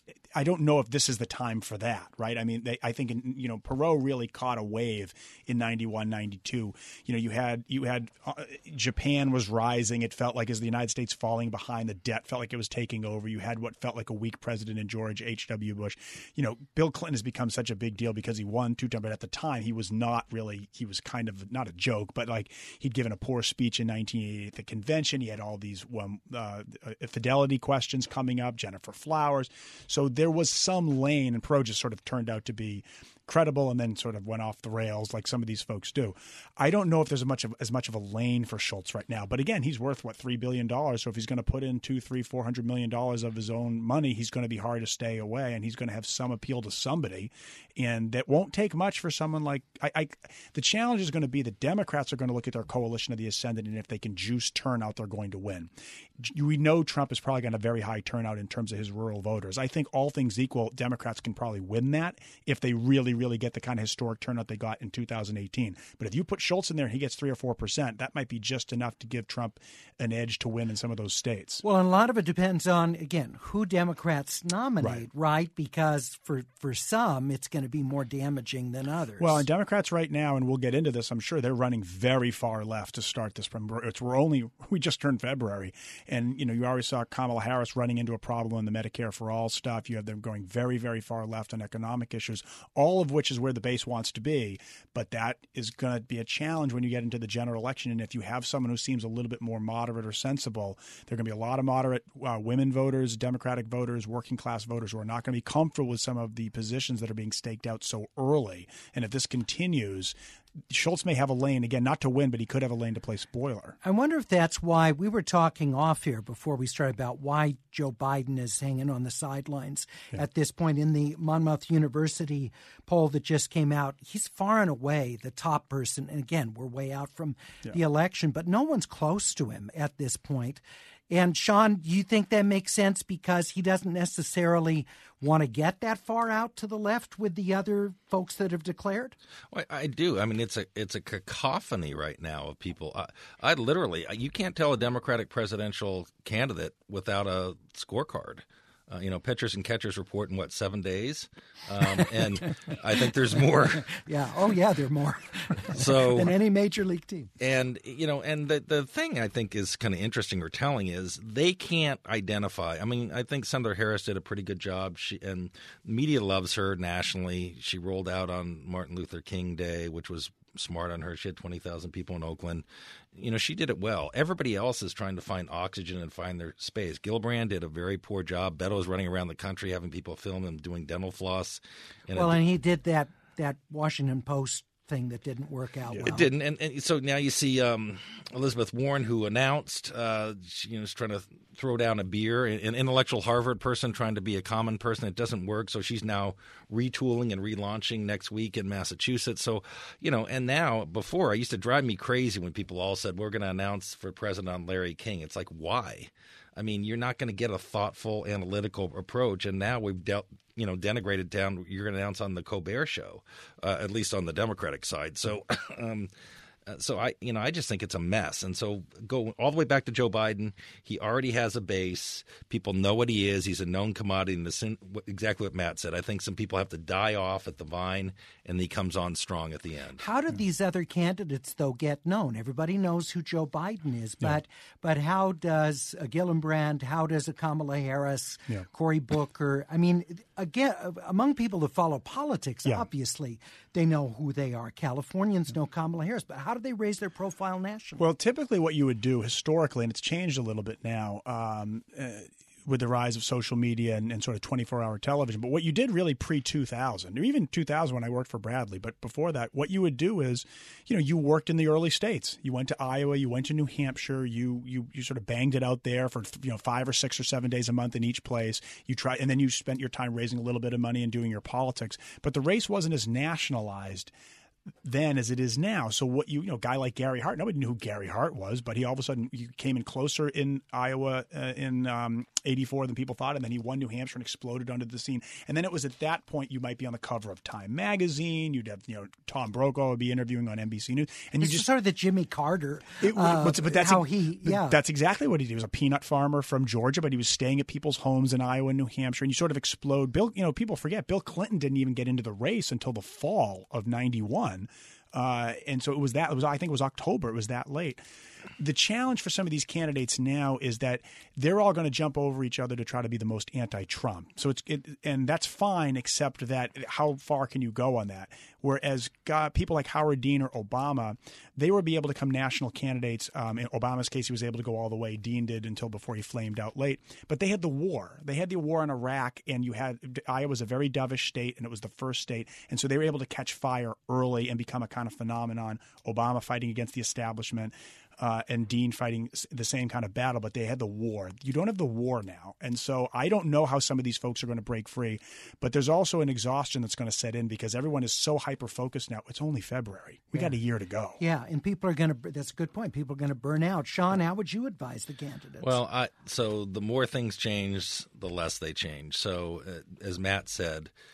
I don't know if this is the time for that, right? I mean, they, I think, in, you know, Perot really caught a wave in ninety-one, ninety-two. You know, you had you had uh, Japan was rising. It felt like as the United States falling behind, the debt felt like it was taking over. You had what felt like a weak president in George H W. Bush. You know, Bill Clinton has become such a big deal because he won two times, but at the time he was not really, he was kind of not a joke, but like he'd given a poor speech in nineteen eighty at the convention. He had all these um, uh, fidelity questions coming up, Jennifer Flowers. So there was some lane, and Perot just sort of turned out to be credible and then sort of went off the rails like some of these folks do. I don't know if there's much of, as much of a lane for Schultz right now. But again, he's worth, what, three billion dollars. So if he's going to put in two, three, four hundred million dollars of his own money, he's going to be hard to stay away, and he's going to have some appeal to somebody. And that won't take much for someone like I, I the challenge is going to be the Democrats are going to look at their coalition of the ascendant, and if they can juice turnout, they're going to win. We know Trump is probably going to have a very high turnout in terms of his rural voters. I think all things equal, Democrats can probably win that if they really, really get the kind of historic turnout they got in two thousand eighteen. But if you put Schultz in there and he gets three or four percent, that might be just enough to give Trump an edge to win in some of those states. Well, and a lot of it depends on, again, who Democrats nominate, right? right? Because for, for some, it's going to be more damaging than others. Well, and Democrats right now, and we'll get into this, I'm sure they're running very far left to start this. From it's we're only we just turned February, and you know you already saw Kamala Harris running into a problem in the Medicare for All stuff. You have them going very, very far left on economic issues, all of which is where the base wants to be. But that is going to be a challenge when you get into the general election. And if you have someone who seems a little bit more moderate or sensible, there are going to be a lot of moderate uh, women voters, Democratic voters, working class voters who are not going to be comfortable with some of the positions that are being staked out so early. And if this continues, Schultz may have a lane, again, not to win, but he could have a lane to play spoiler. I wonder if that's why we were talking off here before we started about why Joe Biden is hanging on the sidelines yeah. at this point. In the Monmouth University poll that just came out, he's far and away the top person. And again, we're way out from yeah. the election, but no one's close to him at this point. And Sean, do you think that makes sense because he doesn't necessarily want to get that far out to the left with the other folks that have declared? Well, I do. I mean, it's a it's a cacophony right now of people. I, I literally, you can't tell a Democratic presidential candidate without a scorecard. Uh, you know, pitchers and catchers report in, what, seven days? Um, and I think there's more. Yeah. Oh, yeah, there are more so, than any major league team. And, you know, and the, the thing I think is kind of interesting or telling is they can't identify. I mean, I think Senator Harris did a pretty good job. She and media loves her nationally. She rolled out on Martin Luther King Day, which was smart on her. She had twenty thousand people in Oakland. You know, she did it well. Everybody else is trying to find oxygen and find their space. Gillibrand did a very poor job. Beto was running around the country having people film him doing dental floss. And well, it, and he did that that Washington Post thing that didn't work out yeah. well. It didn't. And, and so now you see um, Elizabeth Warren, who announced uh, she, you know, is trying to throw down a beer, an intellectual Harvard person trying to be a common person. It doesn't work. So she's now retooling and relaunching next week in Massachusetts. So, you know, and now before, it used to drive me crazy when people all said, we're going to announce for president on Larry King. It's like, why? I mean, you're not going to get a thoughtful, analytical approach. And now we've dealt, you know, denigrated down. You're going to announce on the Colbert Show, uh, at least on the Democratic side. So, um, so I, you know, I just think it's a mess. And so go all the way back to Joe Biden. He already has a base. People know what he is. He's a known commodity. And this, exactly what Matt said. I think some people have to die off at the vine, and he comes on strong at the end. How did these other candidates, though, get known? Everybody knows who Joe Biden is, but yeah. but how does a Gillibrand, how does a Kamala Harris, yeah. Cory Booker? I mean, again, among people that follow politics, yeah. obviously, they know who they are. Californians know Kamala Harris, but how do they raise their profile nationally? Well, typically what you would do historically, and it's changed a little bit now, um, uh, with the rise of social media and, and sort of twenty-four hour television. But what you did really pre two thousand, or even two thousand when I worked for Bradley, but before that, what you would do is, you know, you worked in the early states. You went to Iowa, you went to New Hampshire, you you you sort of banged it out there for, you know, five or six or seven days a month in each place. You try, and then you spent your time raising a little bit of money and doing your politics. But the race wasn't as nationalized then as it is now. So what you, you know, a guy like Gary Hart, nobody knew who Gary Hart was, but he all of a sudden he came in closer in Iowa uh, in um, eighty-four than people thought, and then he won New Hampshire and exploded onto the scene. And then it was at that point you might be on the cover of Time magazine. You'd have, you know, Tom Brokaw would be interviewing on N B C News, and it's you just sort of the Jimmy Carter. It, uh, but, but that's how he, yeah, that's exactly what he did. He was a peanut farmer from Georgia, but he was staying at people's homes in Iowa and New Hampshire, and you sort of explode. Bill, you know, people forget Bill Clinton didn't even get into the race until the fall of ninety-one. Uh, and so it was that, it was, I think it was October. It was that late. The challenge for some of these candidates now is that they're all going to jump over each other to try to be the most anti-Trump. So it's it, and that's fine, except that how far can you go on that? Whereas God, people like Howard Dean or Obama, they would be able to come national candidates. Um, in Obama's case, he was able to go all the way. Dean did until before he flamed out late. But they had the war. They had the war in Iraq, and you had Iowa was a very dovish state, and it was the first state. And so they were able to catch fire early and become a kind of phenomenon. Obama fighting against the establishment. Uh, and Dean fighting the same kind of battle, but they had the war. You don't have the war now. And so I don't know how some of these folks are going to break free, but there's also an exhaustion that's going to set in because everyone is so hyper-focused now. It's only February. We yeah. got a year to go. Yeah, and people are going to – that's a good point. People are going to burn out. Sean, how would you advise the candidates? Well, I, so the more things change, the less they change. So uh, as Matt said –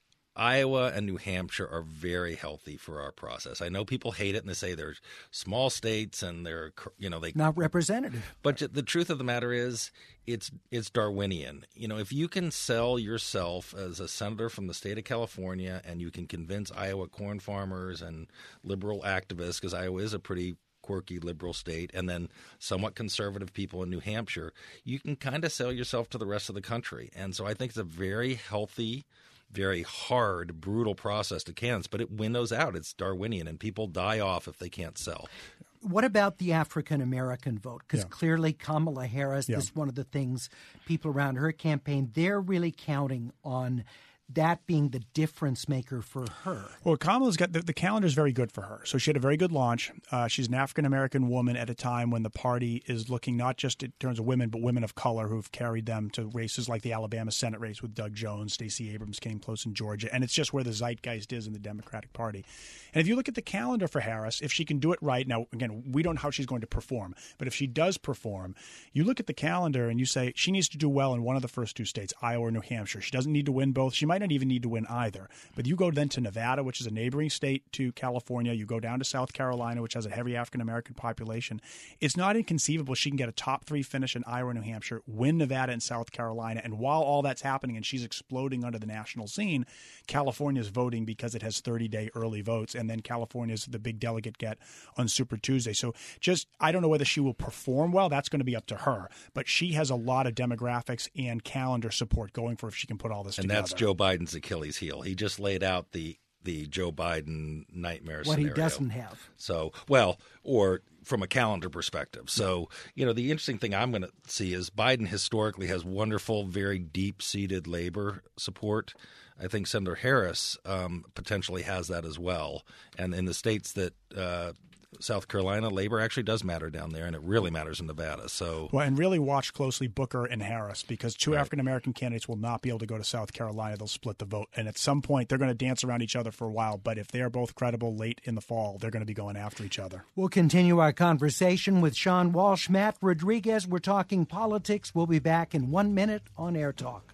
Iowa and New Hampshire are very healthy for our process. I know people hate it and they say they're small states and they're, you know, they not representative. But the truth of the matter is, it's it's Darwinian. You know, if you can sell yourself as a senator from the state of California and you can convince Iowa corn farmers and liberal activists, because Iowa is a pretty quirky liberal state, and then somewhat conservative people in New Hampshire, you can kind of sell yourself to the rest of the country. And so I think it's a very healthy, very hard, brutal process to canvass, but it winnows out. It's Darwinian, and people die off if they can't sell. What about the African-American vote? Because yeah. clearly Kamala Harris, yeah. this is one of the things people around her campaign, they're really counting on that being the difference maker for her. Well, Kamala's got the, the calendar is very good for her. So she had a very good launch. Uh, she's an African-American woman at a time when the party is looking not just in terms of women, but women of color who've carried them to races like the Alabama Senate race with Doug Jones. Stacey Abrams came close in Georgia. And it's just where the zeitgeist is in the Democratic Party. And if you look at the calendar for Harris, if she can do it right, now, again, we don't know how she's going to perform, but if she does perform, you look at the calendar and you say she needs to do well in one of the first two states, Iowa or New Hampshire. She doesn't need to win both. She might not even need to win either. But you go then to Nevada, which is a neighboring state to California. You go down to South Carolina, which has a heavy African-American population. It's not inconceivable she can get a top three finish in Iowa and New Hampshire, win Nevada and South Carolina. And while all that's happening and she's exploding under the national scene, California's voting because it has thirty-day early votes. And then California's the big delegate get on Super Tuesday. So just, I don't know whether she will perform well. That's going to be up to her. But she has a lot of demographics and calendar support going for if she can put all this and together. And that's Joe Biden's Achilles heel. He just laid out the the Joe Biden nightmare what scenario. What he doesn't have. So, well, or from a calendar perspective. So, you know, the interesting thing I'm going to see is Biden historically has wonderful, very deep-seated labor support. I think Senator Harris um, potentially has that as well. And in the states that uh, South Carolina, labor actually does matter down there, and it really matters in Nevada. So, well, and really watch closely Booker and Harris, because two right. African-American candidates will not be able to go to South Carolina. They'll split the vote. And at some point, they're going to dance around each other for a while. But if they are both credible late in the fall, they're going to be going after each other. We'll continue our conversation with Sean Walsh, Matt Rodriguez. We're talking politics. We'll be back in one minute on Air Talk.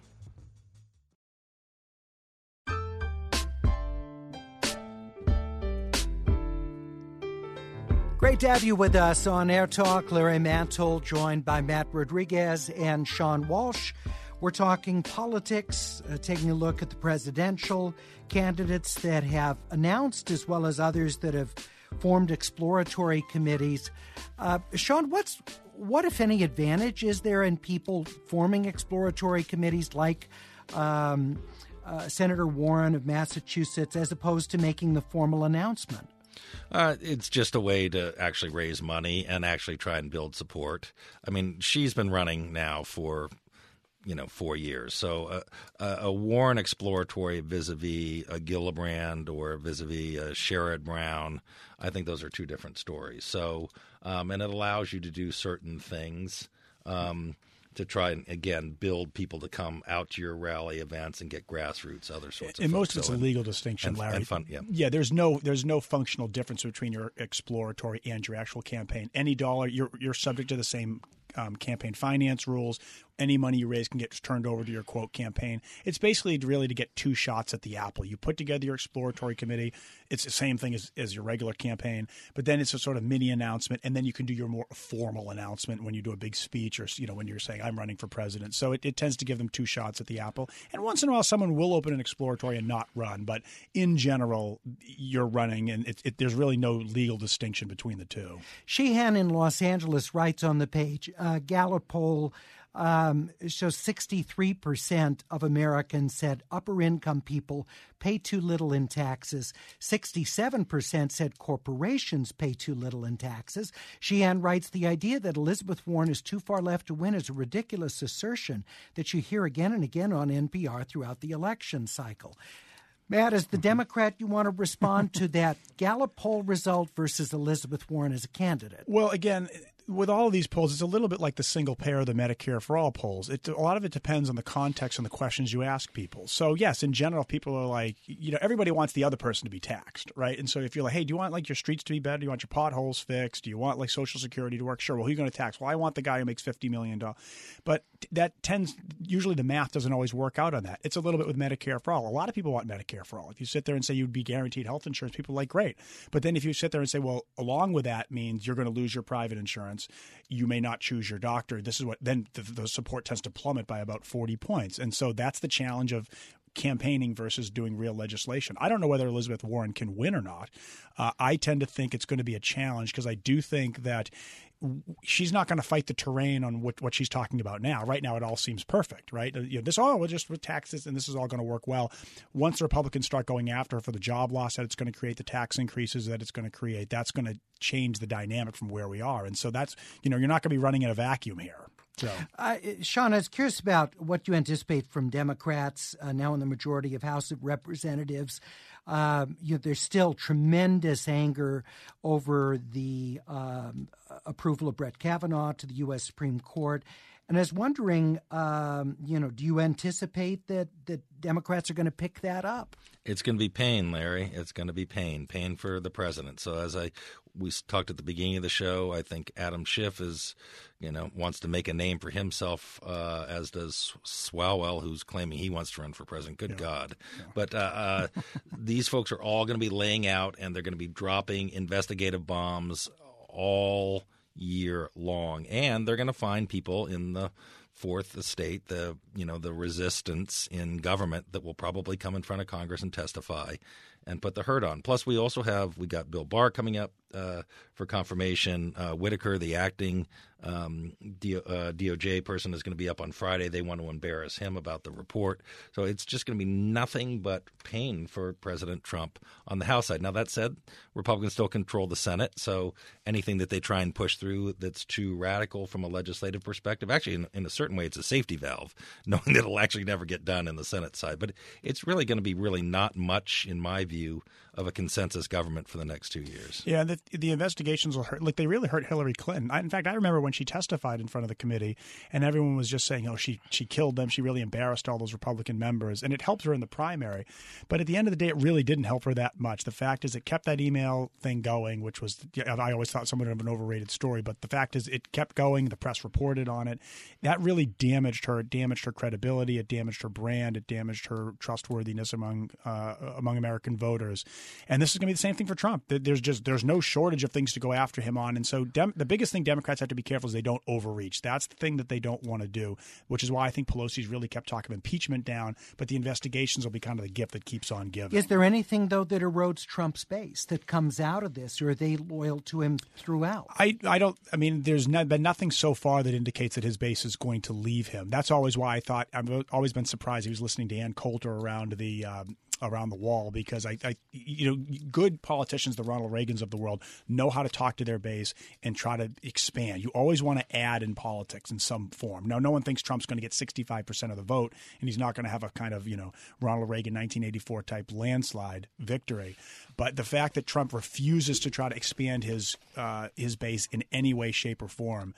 Great to have you with us on Air Talk. Larry Mantle, joined by Matt Rodriguez and Sean Walsh. We're talking politics, uh, taking a look at the presidential candidates that have announced, as well as others that have formed exploratory committees. Uh, Sean, what's what, if any, advantage is there in people forming exploratory committees like um, uh, Senator Warren of Massachusetts, as opposed to making the formal announcement? Uh, it's just a way to actually raise money and actually try and build support. I mean, she's been running now for, you know, four years. So uh, a, a Warren exploratory vis-a-vis a Gillibrand or vis-a-vis a Sherrod Brown, I think those are two different stories. So, um, and it allows you to do certain things. Um, to try and, again, build people to come out to your rally events and get grassroots, other sorts of And folks. most of it's so, a and, legal distinction, and, Larry. And fun, yeah. yeah, there's no there's no functional difference between your exploratory and your actual campaign. Any dollar, you're you're subject to the same um, campaign finance rules. Any money you raise can get turned over to your, quote, campaign. It's basically really to get two shots at the apple. You put together your exploratory committee. It's the same thing as, as your regular campaign, but then it's a sort of mini announcement, and then you can do your more formal announcement when you do a big speech or, you know, when you're saying, I'm running for president. So it, it tends to give them two shots at the apple. And once in a while, someone will open an exploratory and not run. But in general, you're running, and it, it, there's really no legal distinction between the two. Sheehan in Los Angeles writes on the page, uh, Gallup poll Um, shows sixty-three percent of Americans said upper-income people pay too little in taxes. sixty-seven percent said corporations pay too little in taxes. Sheehan writes, the idea that Elizabeth Warren is too far left to win is a ridiculous assertion that you hear again and again on N P R throughout the election cycle. Matt, as the Democrat, you want to respond to that Gallup poll result versus Elizabeth Warren as a candidate? Well, again, with all of these polls, it's a little bit like the single payer of the Medicare for All polls. It, a lot of it depends on the context and the questions you ask people. So, yes, in general, people are like, you know, everybody wants the other person to be taxed, right? And so if you're like, hey, do you want like your streets to be better? Do you want your potholes fixed? Do you want like Social Security to work? Sure. Well, who are you going to tax? Well, I want the guy who makes fifty million dollars. But that tends – usually the math doesn't always work out on that. It's a little bit with Medicare for All. A lot of people want Medicare for All. If you sit there and say you'd be guaranteed health insurance, people are like, great. But then if you sit there and say, well, along with that means you're going to lose your private insurance, you may not choose your doctor. This is what then the, the support tends to plummet by about forty points. And so that's the challenge of campaigning versus doing real legislation. I don't know whether Elizabeth Warren can win or not. Uh, I tend to think it's going to be a challenge because I do think that she's not going to fight the terrain on what, what she's talking about now. Right now, it all seems perfect, right? You know, this, oh, we'll just with taxes and this is all going to work well. Once the Republicans start going after her for the job loss that it's going to create, the tax increases that it's going to create, that's going to change the dynamic from where we are. And so that's, you know, you're not going to be running in a vacuum here. So, uh, Sean, I was curious about what you anticipate from Democrats uh, now in the majority of House of Representatives. Uh, you know, there's still tremendous anger over the um, approval of Brett Kavanaugh to the U S Supreme Court. And I was wondering, um, you know, do you anticipate that, that Democrats are going to pick that up? It's going to be pain, Larry. It's going to be pain, pain for the president. So as I we talked at the beginning of the show, I think Adam Schiff is, you know, wants to make a name for himself, uh, as does Swalwell, who's claiming he wants to run for president. Good yeah. God. Yeah. But uh, uh, these folks are all going to be laying out, and they're going to be dropping investigative bombs all year long. And they're going to find people in the Fourth Estate, the you know the resistance in government that will probably come in front of Congress and testify and put the hurt on. Plus, we also have we got Bill Barr coming up uh, for confirmation. Uh, Whitaker, the acting um, D O, uh, D O J person, is going to be up on Friday. They want to embarrass him about the report. So it's just going to be nothing but pain for President Trump on the House side. Now, that said, Republicans still control the Senate. So anything that they try and push through that's too radical from a legislative perspective, actually, in, in a certain way, it's a safety valve, knowing that it'll actually never get done in the Senate side. But it's really going to be really not much, in my view, of a consensus government for the next two years. Yeah, the, the investigations will hurt. Like, they really hurt Hillary Clinton. I, in fact, I remember when she testified in front of the committee, and everyone was just saying, oh, she she killed them. She really embarrassed all those Republican members. And it helped her in the primary. But at the end of the day, it really didn't help her that much. The fact is it kept that email thing going, which was, I always thought somewhat of an overrated story. But the fact is it kept going. The press reported on it. That really damaged her. It damaged her credibility. It damaged her brand. It damaged her trustworthiness among uh, among American voters. And this is going to be the same thing for Trump. There's just there's no shortage of things to go after him on. And so dem- the biggest thing Democrats have to be careful is they don't overreach. That's the thing that they don't want to do, which is why I think Pelosi's really kept talking of impeachment down. But the investigations will be kind of the gift that keeps on giving. Is there anything, though, that erodes Trump's base that comes out of this? Or are they loyal to him throughout? I, I don't – I mean, there's no, been nothing so far that indicates that his base is going to leave him. That's always why I thought – I've always been surprised he was listening to Ann Coulter around the um, – around the wall, because I, I, you know, good politicians, the Ronald Reagans of the world, know how to talk to their base and try to expand. You always want to add in politics in some form. Now, no one thinks Trump's going to get sixty-five percent of the vote, and he's not going to have a kind of, you know, Ronald Reagan nineteen eighty-four type landslide victory. But the fact that Trump refuses to try to expand his uh, his base in any way, shape, or form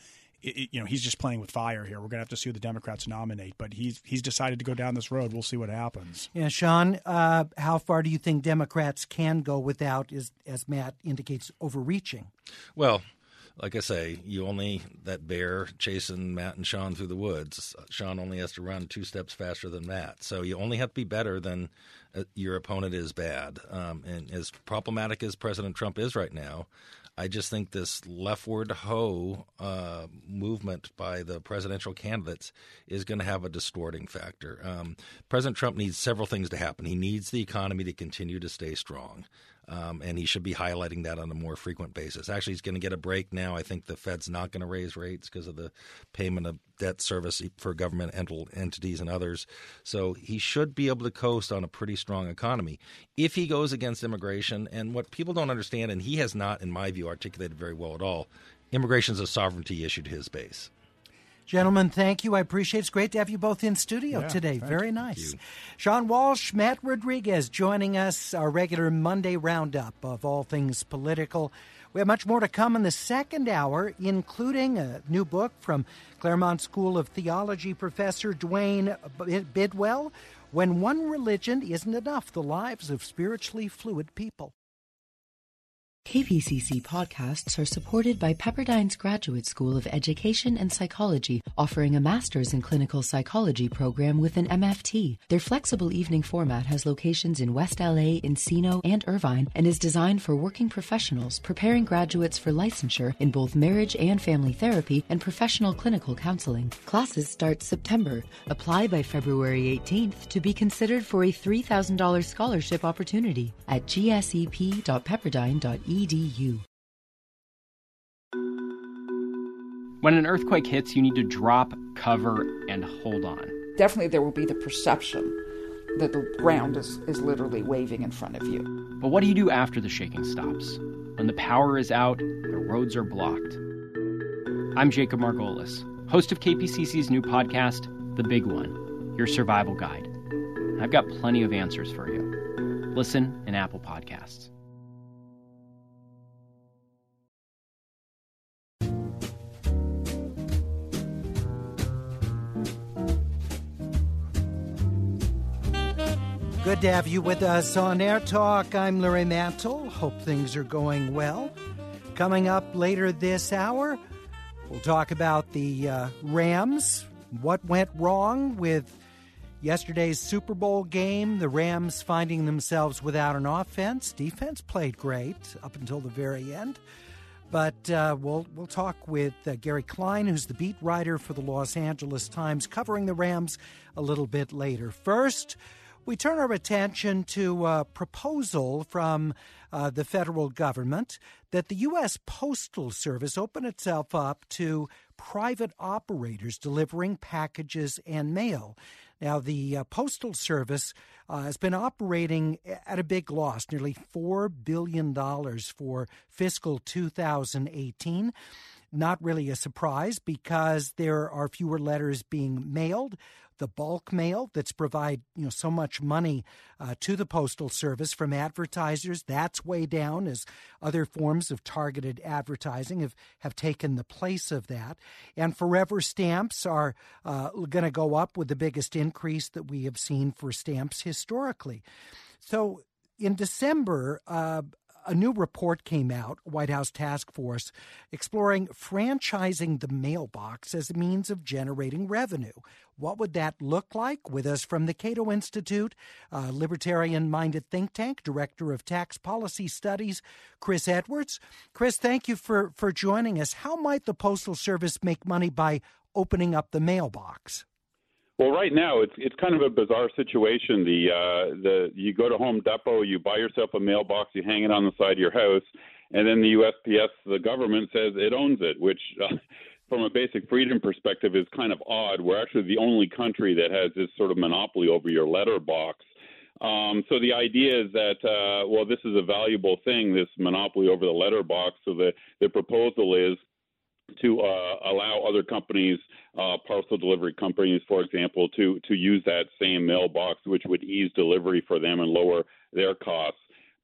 it, you know, he's just playing with fire here. We're going to have to see who the Democrats nominate, but he's he's decided to go down this road. We'll see what happens. Yeah, Sean, uh, how far do you think Democrats can go without, as, as Matt indicates, overreaching? Well, like I say, you only that bear chasing Matt and Sean through the woods. Sean only has to run two steps faster than Matt, so you only have to be better than uh, your opponent is bad. Um, and as problematic as President Trump is right now, I just think this leftward ho uh, movement by the presidential candidates is going to have a distorting factor. Um, President Trump needs several things to happen. He needs the economy to continue to stay strong. Um, and he should be highlighting that on a more frequent basis. Actually, he's going to get a break now. I think the Fed's not going to raise rates because of the payment of debt service for government entities and others. So he should be able to coast on a pretty strong economy. If he goes against immigration, and what people don't understand, and he has not, in my view, articulated very well at all, immigration is a sovereignty issue to his base. Gentlemen, thank you. I appreciate it. It's great to have you both in studio yeah, today. Very nice. you. Sean Walsh, Matt Rodriguez joining us, our regular Monday roundup of all things political. We have much more to come in the second hour, including a new book from Claremont School of Theology professor Dwayne Bidwell, When One Religion Isn't Enough, The Lives of Spiritually Fluid People. K P C C podcasts are supported by Pepperdine's Graduate School of Education and Psychology, offering a master's in clinical psychology program with an M F T. Their flexible evening format has locations in West L A, Encino, and Irvine, and is designed for working professionals preparing graduates for licensure in both marriage and family therapy and professional clinical counseling. Classes start September. Apply by February eighteenth to be considered for a three thousand dollars scholarship opportunity at g s e p dot pepperdine dot e d u. When an earthquake hits, you need to drop, cover, and hold on. Definitely there will be the perception that the ground is, is literally waving in front of you. But what do you do after the shaking stops? When the power is out, the roads are blocked. I'm Jacob Margolis, host of K P C C's new podcast, The Big One, Your Survival Guide. I've got plenty of answers for you. Listen in Apple Podcasts. Good to have you with us on Air Talk. I'm Larry Mantle. Hope things are going well. Coming up later this hour, we'll talk about the uh, Rams, what went wrong with yesterday's Super Bowl game, the Rams finding themselves without an offense. Defense played great up until the very end. But uh, we'll we'll talk with uh, Gary Klein, who's the beat writer for the Los Angeles Times, covering the Rams a little bit later. First, we turn our attention to a proposal from uh, the federal government that the U S Postal Service open itself up to private operators delivering packages and mail. Now, the uh, Postal Service uh, has been operating at a big loss, nearly four billion dollars for fiscal two thousand eighteen. Not really a surprise because there are fewer letters being mailed. The bulk mail that's provide you know so much money uh, to the Postal Service from advertisers, that's way down as other forms of targeted advertising have, have taken the place of that. And forever stamps are uh, going to go up with the biggest increase that we have seen for stamps historically. So in December, uh, a new report came out, White House task force, exploring franchising the mailbox as a means of generating revenue. What would that look like? With us from the Cato Institute, uh, libertarian-minded think tank, director of tax policy studies, Chris Edwards. Chris, thank you for, for joining us. How might the Postal Service make money by opening up the mailbox? Well, right now it's it's kind of a bizarre situation. The uh, the you go to Home Depot, you buy yourself a mailbox, you hang it on the side of your house, and then the U S P S, the government, says it owns it, which uh, from a basic freedom perspective is kind of odd. We're actually the only country that has this sort of monopoly over your letterbox. Um, so the idea is that, uh, well, this is a valuable thing, this monopoly over the letterbox. So the, the proposal is to uh, allow other companies, uh, parcel delivery companies, for example, to, to use that same mailbox, which would ease delivery for them and lower their costs.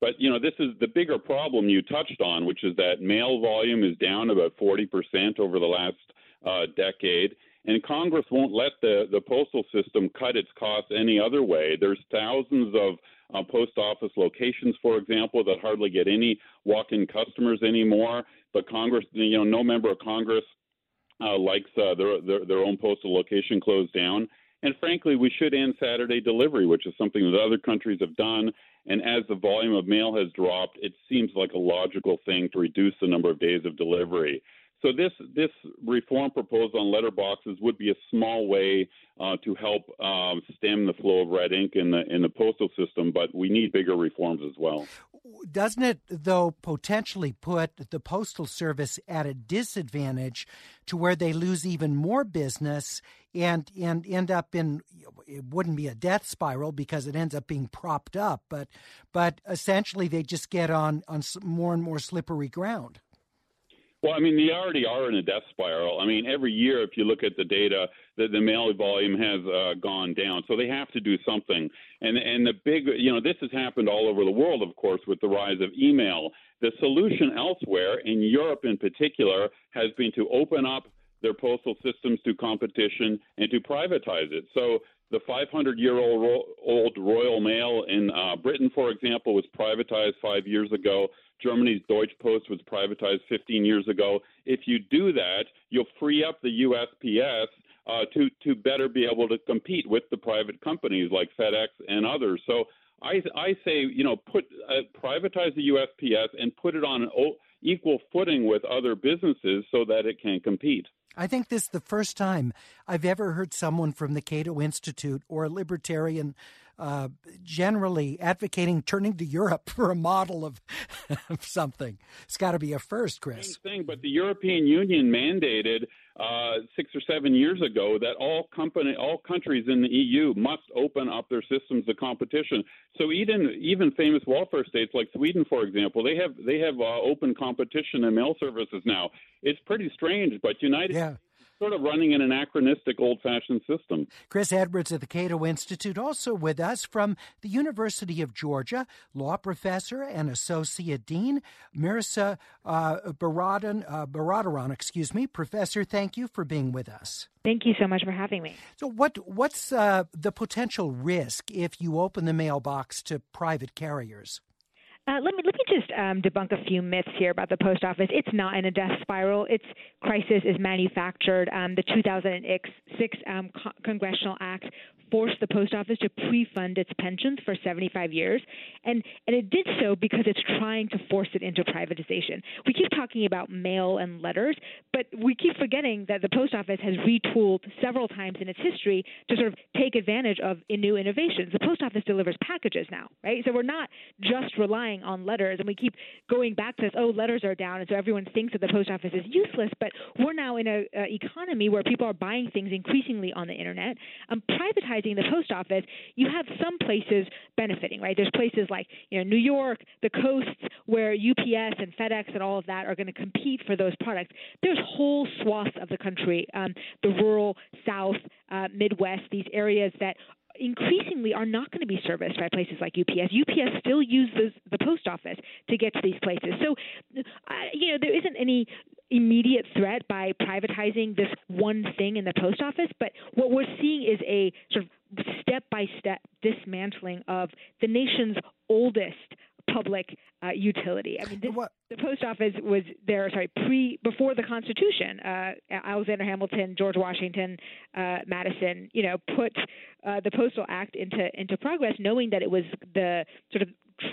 But, you know, this is the bigger problem you touched on, which is that mail volume is down about forty percent over the last uh, decade. And Congress won't let the, the postal system cut its costs any other way. There's thousands of uh, post office locations, for example, that hardly get any walk-in customers anymore. But Congress, you know, no member of Congress uh, likes uh, their, their their own postal location closed down. And frankly, we should end Saturday delivery, which is something that other countries have done. And as the volume of mail has dropped, it seems like a logical thing to reduce the number of days of delivery. So this this reform proposed on letterboxes would be a small way uh, to help um, stem the flow of red ink in the in the postal system, but we need bigger reforms as well. Doesn't it, though, potentially put the Postal Service at a disadvantage to where they lose even more business and and end up in, it wouldn't be a death spiral because it ends up being propped up, but but essentially they just get on, on more and more slippery ground? Well, I mean, they already are in a death spiral. I mean, every year, if you look at the data, the, the mail volume has uh, gone down. So they have to do something. And and the big, you know, this has happened all over the world, of course, with the rise of email. The solution elsewhere, in Europe in particular, has been to open up their postal systems to competition and to privatize it. So the five hundred year old old Royal Mail in uh, Britain, for example, was privatized five years ago. Germany's Deutsche Post was privatized fifteen years ago. If you do that, you'll free up the U S P S uh, to to better be able to compete with the private companies like FedEx and others. So I I say, you know, put uh, privatize the U S P S and put it on an o- equal footing with other businesses so that it can compete. I think this is the first time I've ever heard someone from the Cato Institute or a libertarian uh, generally advocating turning to Europe for a model of, of something. It's got to be a first, Chris. Same thing, but the European Union mandated uh, six or seven years ago that all company, all countries in the E U must open up their systems to competition. So even even famous welfare states like Sweden, for example, they have they have uh, open competition in mail services now. It's pretty strange, but United yeah. sort of running an anachronistic old-fashioned system. Chris Edwards of the Cato Institute, also with us from the University of Georgia, law professor and associate dean, Mirza uh, Baradaran, uh, Baradaran, excuse me. Professor, thank you for being with us. Thank you so much for having me. So what what's uh, the potential risk if you open the mailbox to private carriers? Uh, let me let me just um, debunk a few myths here about the post office. It's not in a death spiral. Its crisis is manufactured. Um, the two thousand six um, co- Congressional Act forced the post office to pre-fund its pensions for seventy-five years, and and it did so because it's trying to force it into privatization. We keep talking about mail and letters, but we keep forgetting that the post office has retooled several times in its history to sort of take advantage of in new innovations. The post office delivers packages now, right? So we're not just relying on letters, and we keep going back to this, oh, letters are down, and so everyone thinks that the post office is useless, but we're now in an economy where people are buying things increasingly on the internet. Um, privatizing the post office, you have some places benefiting, right? There's places like, you know, New York, the coasts, where U P S and FedEx and all of that are going to compete for those products. There's whole swaths of the country, um, the rural South, uh, Midwest, these areas that increasingly are not going to be serviced by places like U P S. U P S still uses the post office to get to these places. So, uh, you know, there isn't any immediate threat by privatizing this one thing in the post office, but what we're seeing is a sort of step-by-step dismantling of the nation's oldest public uh, utility. I mean, this, the post office was there, sorry, pre before the Constitution. Uh, Alexander Hamilton, George Washington, uh, Madison, you know, put uh, the Postal Act into into progress, knowing that it was the sort of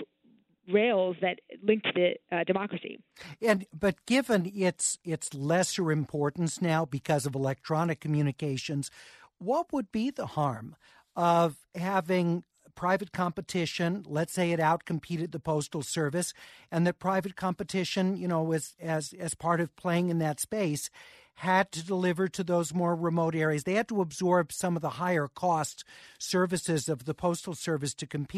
tr- rails that linked the uh, democracy. And but given its its lesser importance now because of electronic communications, what would be the harm of having private competition? Let's say it outcompeted the Postal Service, and that private competition, you know, as as as part of playing in that space, had to deliver to those more remote areas. They had to absorb some of the higher cost services of the Postal Service to compete.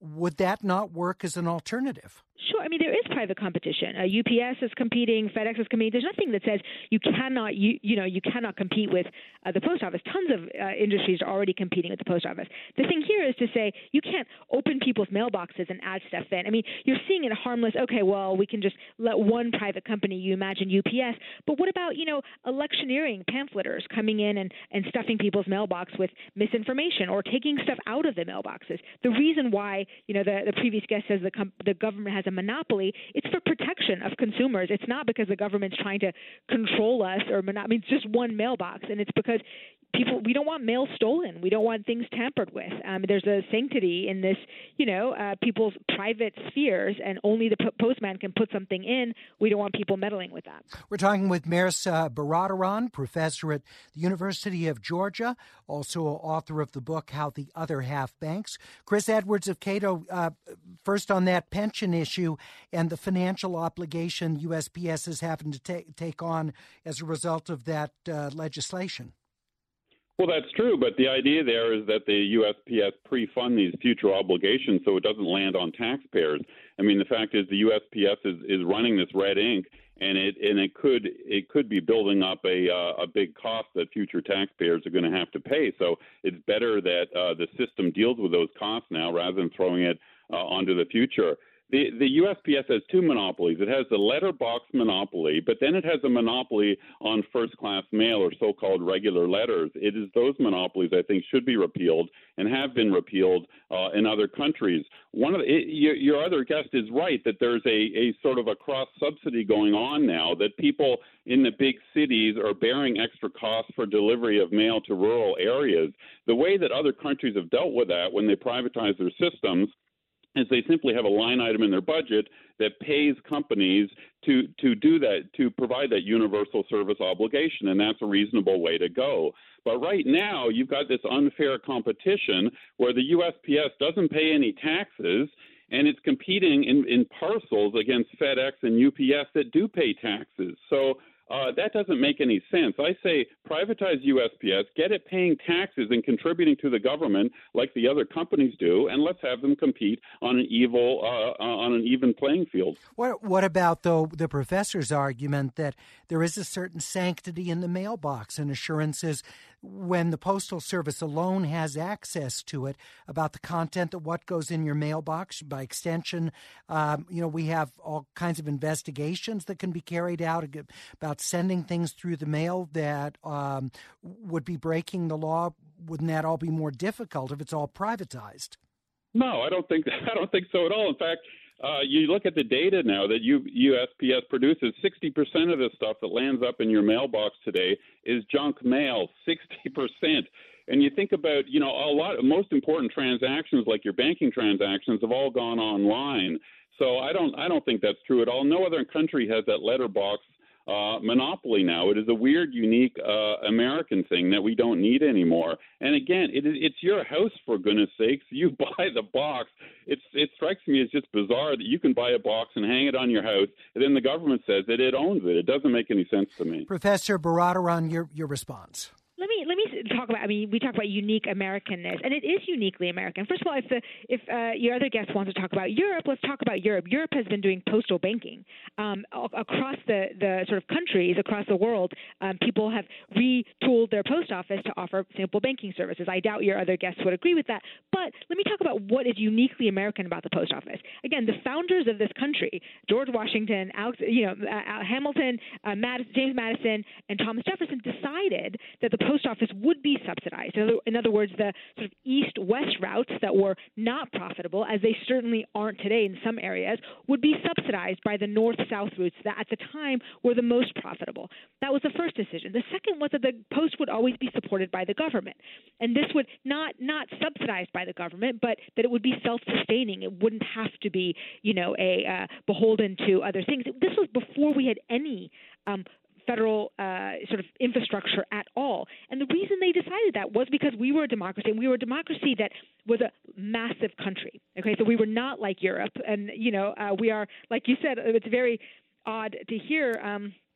would that not work as an alternative? Sure. I mean, there is private competition. Uh, U P S is competing. FedEx is competing. There's nothing that says you cannot, you, you know, you cannot compete with uh, the post office. Tons of uh, industries are already competing with the post office. The thing here is to say you can't open people's mailboxes and add stuff in. I mean, you're seeing it harmless. Okay, well, we can just let one private company, you imagine U P S, but what about, you know, electioneering pamphleters coming in and, and stuffing people's mailbox with misinformation or taking stuff out of the mailboxes? The reason why, you know, the, the previous guest says the, com- the government has a monopoly, it's for protection of consumers. It's not because the government's trying to control us or mono- I mean, it's just one mailbox, and it's because people, we don't want mail stolen. We don't want things tampered with. Um, there's a sanctity in this, you know, uh, people's private spheres, and only the p- postman can put something in. We don't want people meddling with that. We're talking with Mehrsa Baradaran, professor at the University of Georgia, also author of the book How the Other Half Banks. Chris Edwards of Cato, uh, first on that pension issue and the financial obligation U S P S is having to ta- take on as a result of that uh, legislation. Well, that's true, but the idea there is that the U S P S pre-fund these future obligations so it doesn't land on taxpayers. I mean, the fact is the U S P S is, is running this red ink, and it and it could it could be building up a uh, a big cost that future taxpayers are going to have to pay. So it's better that uh, the system deals with those costs now rather than throwing it uh, onto the future. The, the U S P S has two monopolies. It has the letterbox monopoly, but then it has a monopoly on first-class mail or so-called regular letters. It is those monopolies, I think, should be repealed and have been repealed uh, in other countries. One of the, it, your, your other guest is right that there's a, a sort of a cross-subsidy going on now, that people in the big cities are bearing extra costs for delivery of mail to rural areas. The way that other countries have dealt with that when they privatize their systems is they simply have a line item in their budget that pays companies to to do that, to provide that universal service obligation, and that's a reasonable way to go. But right now, you've got this unfair competition where the U S P S doesn't pay any taxes, and it's competing in, in parcels against FedEx and U P S that do pay taxes. So Uh, that doesn't make any sense. I say privatize U S P S, get it paying taxes and contributing to the government like the other companies do, and let's have them compete on an evil uh, on an even playing field. What What about, though, the professor's argument that there is a certain sanctity in the mailbox and assurances when the Postal Service alone has access to it about the content of what goes in your mailbox? By extension, um, you know, we have all kinds of investigations that can be carried out about sending things through the mail that um, would be breaking the law. Wouldn't that all be more difficult if it's all privatized? No, I don't think I don't think so at all. In fact, uh, you look at the data now that U, USPS produces. sixty percent of the stuff that lands up in your mailbox today is junk mail. sixty percent. And you think about, you know, a lot of most important transactions like your banking transactions have all gone online. So I don't I don't think that's true at all. No other country has that letterbox Uh, monopoly now. It is a weird, unique uh, American thing that we don't need anymore. And again, it is, it's your house, for goodness sakes. You buy the box. It's, it strikes me as just bizarre that you can buy a box and hang it on your house, and then the government says that it owns it. It doesn't make any sense to me. Professor Baradaran, your, your response. Let me let me talk about. I mean, we talk about unique Americanness, and it is uniquely American. First of all, if the if uh, your other guest wants to talk about Europe, let's talk about Europe. Europe has been doing postal banking um, across the, the sort of countries across the world. Um, people have retooled their post office to offer simple banking services. I doubt your other guests would agree with that. But let me talk about what is uniquely American about the post office. Again, the founders of this country, George Washington, Alex, you know, uh, Hamilton, uh, Madison, James Madison, and Thomas Jefferson decided that the post office would be subsidized. In other, in other words, the sort of east-west routes that were not profitable, as they certainly aren't today in some areas, would be subsidized by the north-south routes that at the time were the most profitable. That was the first decision. The second was that the post would always be supported by the government. And this would not not subsidized by the government, but that it would be self-sustaining. It wouldn't have to be, you know, a uh, beholden to other things. This was before we had any um, federal uh, sort of infrastructure at all. And the reason they decided that was because we were a democracy, and we were a democracy that was a massive country. Okay, so we were not like Europe. And, you know, uh, we are, like you said, it's very odd to hear um,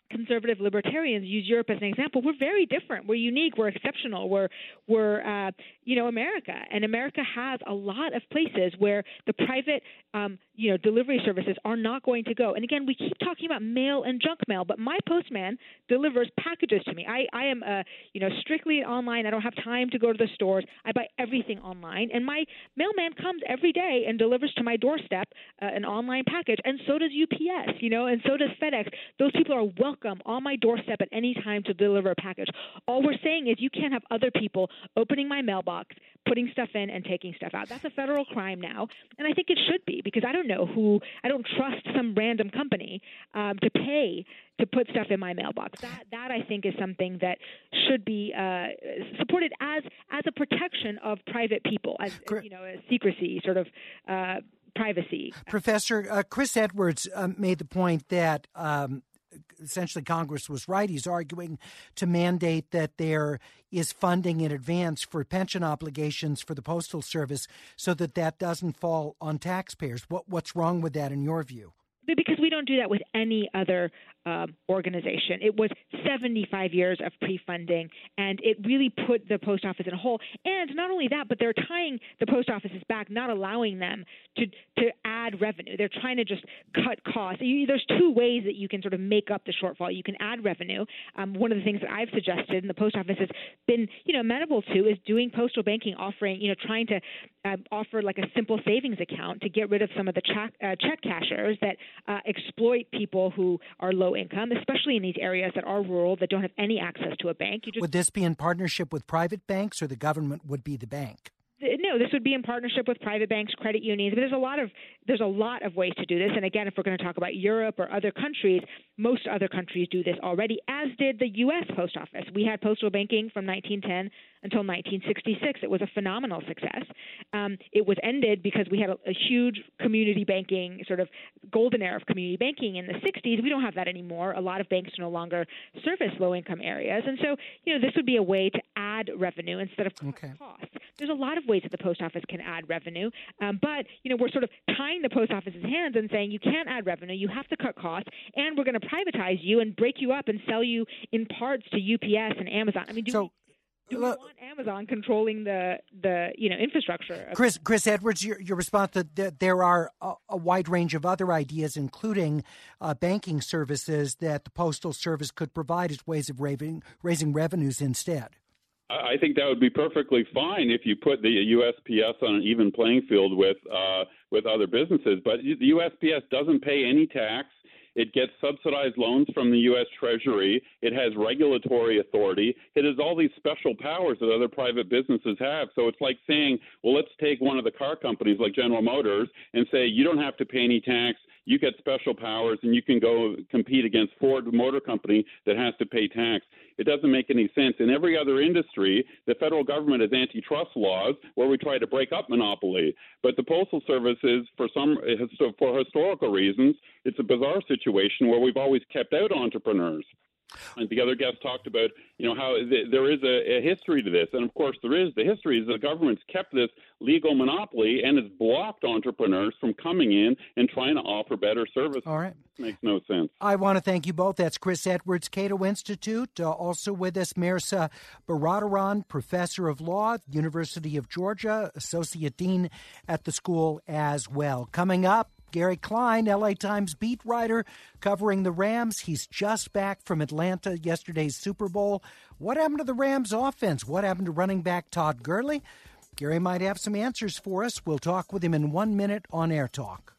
conservative libertarians use Europe as an example. We're very different. We're unique. We're exceptional. We're, we're uh, you know, America. And America has a lot of places where the private, um, you know, delivery services are not going to go. And again, we keep talking about mail and junk mail, but my postman delivers packages to me. I, I am, uh, you know, strictly online. I don't have time to go to the stores. I buy everything online. And my mailman comes every day and delivers to my doorstep uh, an online package. And so does U P S, you know, and so does FedEx. Those people are welcome on my doorstep at any time to deliver a package. All we're saying is you can't have other people opening my mailbox, putting stuff in, and taking stuff out. That's a federal crime now, and I think it should be, because I don't know who – I don't trust some random company um, to pay to put stuff in my mailbox. That, that I think, is something that should be uh, supported as as a protection of private people, as, you know, as secrecy, sort of uh, privacy. Professor uh, Chris Edwards uh, made the point that um, – essentially Congress was right. He's arguing to mandate that there is funding in advance for pension obligations for the Postal Service so that that doesn't fall on taxpayers. What, what's wrong with that in your view? Because we don't do that with any other um, organization. It was seventy-five years of pre-funding, and it really put the post office in a hole. And not only that, but they're tying the post offices back, not allowing them to to add revenue. They're trying to just cut costs. You, there's two ways that you can sort of make up the shortfall. You can add revenue. Um, one of the things that I've suggested, and the post office has been, you know, amenable to, is doing postal banking, offering, you know, trying to uh, offer like a simple savings account to get rid of some of the check, uh, check cashers that uh, exploit people who are low income, especially in these areas that are rural, that don't have any access to a bank. You just, would this be in partnership with private banks, or the government would be the bank? No, this would be in partnership with private banks, credit unions. But there's a lot of there's a lot of ways to do this. And again, if we're going to talk about Europe or other countries, most other countries do this already, as did the U S Post Office. We had postal banking from nineteen ten until nineteen sixty-six. It was a phenomenal success. Um, it was ended because we had a, a huge community banking, sort of golden era of community banking in the sixties. We don't have that anymore. A lot of banks no longer service low-income areas. And so, you know, this would be a way to add revenue instead of okay. costs. There's a lot of ways that the post office can add revenue, um, but, you know, we're sort of tying the post office's hands and saying you can't add revenue, you have to cut costs, and we're going to privatize you and break you up and sell you in parts to U P S and Amazon. I mean, do so, we... Do we want Amazon controlling the, the you know infrastructure? Chris Chris Edwards, your, your response that there are a, a wide range of other ideas, including uh, banking services that the Postal Service could provide as ways of raising, raising revenues instead. I think that would be perfectly fine if you put the U S P S on an even playing field with uh, with other businesses. But the U S P S doesn't pay any tax. It gets subsidized loans from the U S Treasury. It has regulatory authority. It has all these special powers that other private businesses have. So it's like saying, well, let's take one of the car companies like General Motors and say, you don't have to pay any tax. You get special powers, and you can go compete against Ford Motor Company that has to pay tax. It doesn't make any sense. In every other industry, the federal government has antitrust laws where we try to break up monopoly. But the Postal Service is, for some, for historical reasons, it's a bizarre situation where we've always kept out entrepreneurs. And the other guest talked about, you know, how th- there is a, a history to this. And, of course, there is. The history is the government's kept this legal monopoly and has blocked entrepreneurs from coming in and trying to offer better service. All right. It makes no sense. I want to thank you both. That's Chris Edwards, Cato Institute. Uh, also with us, Mirza Baradaran, professor of law, University of Georgia, associate dean at the school as well. Coming up, Gary Klein, L A Times beat writer, covering the Rams. He's just back from Atlanta, yesterday's Super Bowl. What happened to the Rams offense? What happened to running back Todd Gurley? Gary might have some answers for us. We'll talk with him in one minute on Air Talk.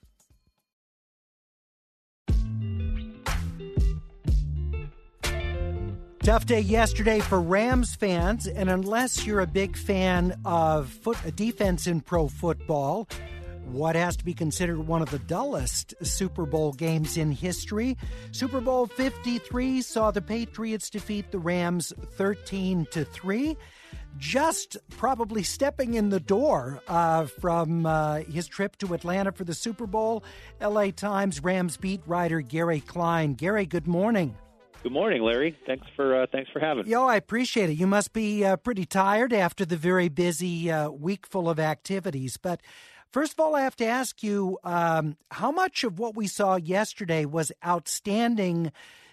Tough day yesterday for Rams fans, and unless you're a big fan of foot, defense in pro football, what has to be considered one of the dullest Super Bowl games in history. Super Bowl fifty-three saw the Patriots defeat the Rams thirteen to three. Just probably stepping in the door uh, from uh, his trip to Atlanta for the Super Bowl, L A Times Rams beat writer Gary Klein. Gary, good morning. Good morning, Larry. Thanks for uh, thanks for having me. Yo, I appreciate it. You must be uh, pretty tired after the very busy uh, week full of activities. But first of all, I have to ask you, um, how much of what we saw yesterday was outstanding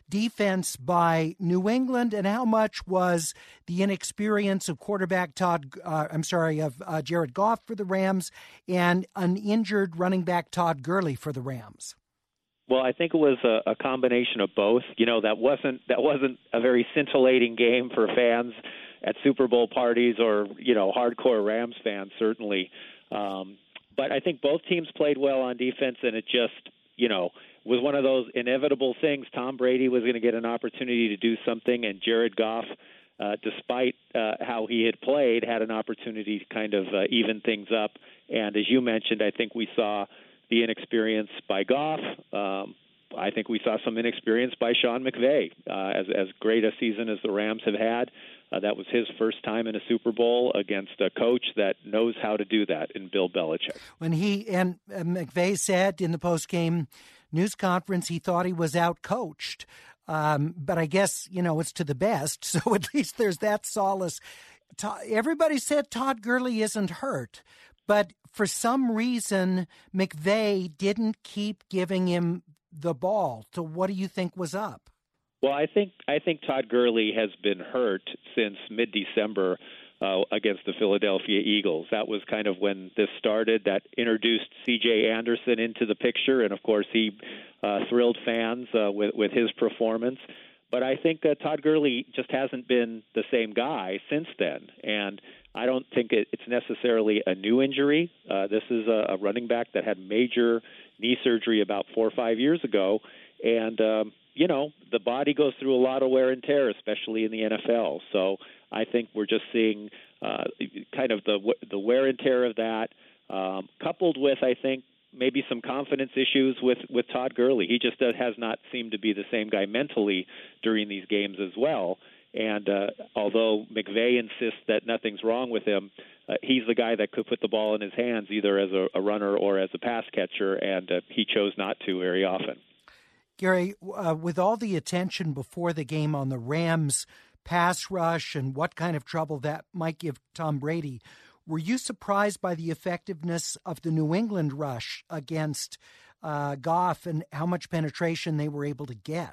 defense by New England, and how much was the inexperience of quarterback Todd, uh, I'm sorry, of uh, Jared Goff for the Rams and an injured running back Todd Gurley for the Rams? Well, I think it was a, a combination of both. You know, that wasn't that wasn't a very scintillating game for fans at Super Bowl parties or, you know, hardcore Rams fans, certainly. Um, but I think both teams played well on defense, and it just, you know, was one of those inevitable things. Tom Brady was going to get an opportunity to do something, and Jared Goff, uh, despite uh, how he had played, had an opportunity to kind of uh, even things up. And as you mentioned, I think we saw the inexperience by Goff. Um, I think we saw some inexperience by Sean McVay. Uh, as, as great a season as the Rams have had, uh, that was his first time in a Super Bowl against a coach that knows how to do that in Bill Belichick. When he and uh, McVay said in the post-game news conference he thought he was out-coached. Um, but I guess, you know, it's to the best, so at least there's that solace. Everybody said Todd Gurley isn't hurt, but for some reason, McVay didn't keep giving him the ball. So what do you think was up? Well, I think I think Todd Gurley has been hurt since mid-December uh, against the Philadelphia Eagles. That was kind of when this started. That introduced C J Anderson into the picture, and of course he uh, thrilled fans uh, with, with his performance. But I think uh, Todd Gurley just hasn't been the same guy since then, and I don't think it, it's necessarily a new injury. Uh, this is a, a running back that had major knee surgery about four or five years ago, and um, you know, the body goes through a lot of wear and tear, especially in the N F L. So I think we're just seeing uh, kind of the the wear and tear of that, um, coupled with, I think, maybe some confidence issues with, with Todd Gurley. He just uh, has not seemed to be the same guy mentally during these games as well. And uh, although McVay insists that nothing's wrong with him, uh, he's the guy that could put the ball in his hands either as a, a runner or as a pass catcher, and uh, he chose not to very often. Gary, uh, with all the attention before the game on the Rams' pass rush and what kind of trouble that might give Tom Brady, were you surprised by the effectiveness of the New England rush against uh, Goff and how much penetration they were able to get?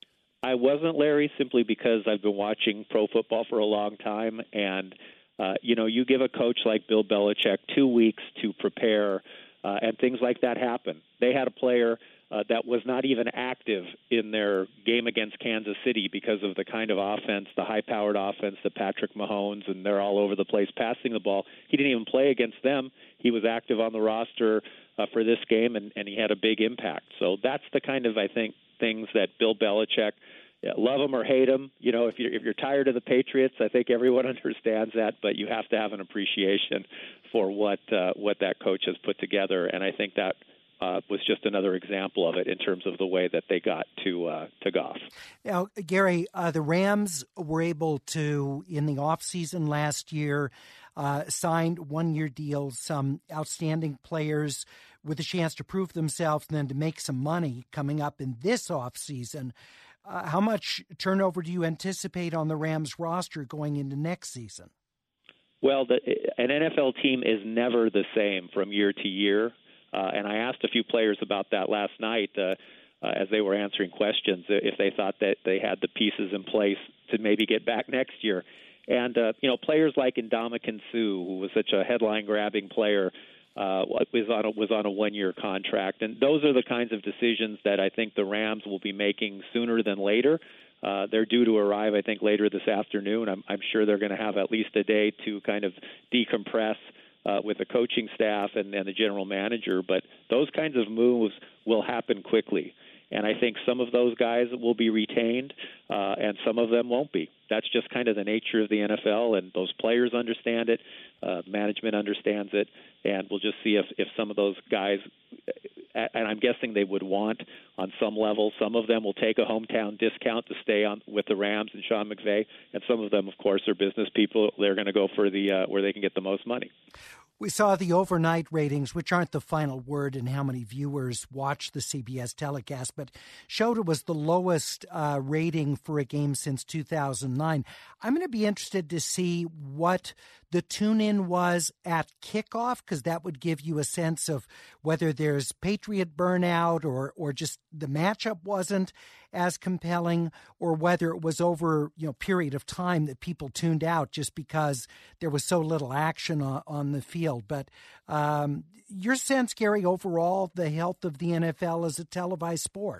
I wasn't, Larry, simply because I've been watching pro football for a long time. And, uh, you know, you give a coach like Bill Belichick two weeks to prepare, uh, and things like that happen. They had a player uh, that was not even active in their game against Kansas City because of the kind of offense, the high-powered offense that Patrick Mahomes, and they're all over the place passing the ball. He didn't even play against them. He was active on the roster uh, for this game, and, and he had a big impact. So that's the kind of, I think, things that Bill Belichick, yeah, love him or hate him, you know, if you're, if you're tired of the Patriots, I think everyone understands that, but you have to have an appreciation for what uh, what that coach has put together, and I think that Uh, was just another example of it in terms of the way that they got to uh, to Goff. Now, Gary, uh, the Rams were able to, in the offseason last year, uh, signed one-year deals, some outstanding players with a chance to prove themselves and then to make some money coming up in this offseason. Uh, how much turnover do you anticipate on the Rams roster going into next season? Well, the, an N F L team is never the same from year to year. Uh, and I asked a few players about that last night uh, uh, as they were answering questions, if they thought that they had the pieces in place to maybe get back next year. And, uh, you know, players like Ndamukong Suh, who was such a headline-grabbing player, uh, was on a, was on a one-year contract. And those are the kinds of decisions that I think the Rams will be making sooner than later. Uh, they're due to arrive, I think, later this afternoon. I'm, I'm sure they're going to have at least a day to kind of decompress Uh, with the coaching staff and, and the general manager, but those kinds of moves will happen quickly. And I think some of those guys will be retained, uh, and some of them won't be. That's just kind of the nature of the N F L, and those players understand it, uh, management understands it, and we'll just see if, if some of those guys, and I'm guessing they would want on some level, some of them will take a hometown discount to stay on with the Rams and Sean McVay, and some of them, of course, are business people. They're going to go for the uh, where they can get the most money. We saw the overnight ratings, which aren't the final word in how many viewers watched the C B S telecast, but showed it was the lowest uh, rating for a game since two thousand nine. I'm going to be interested to see what the tune-in was at kickoff, because that would give you a sense of whether there's Patriot burnout or or just the matchup wasn't as compelling, or whether it was over, you know, period of time that people tuned out just because there was so little action on, on the field. But um, your sense, Gary, overall, the health of the N F L as a televised sport?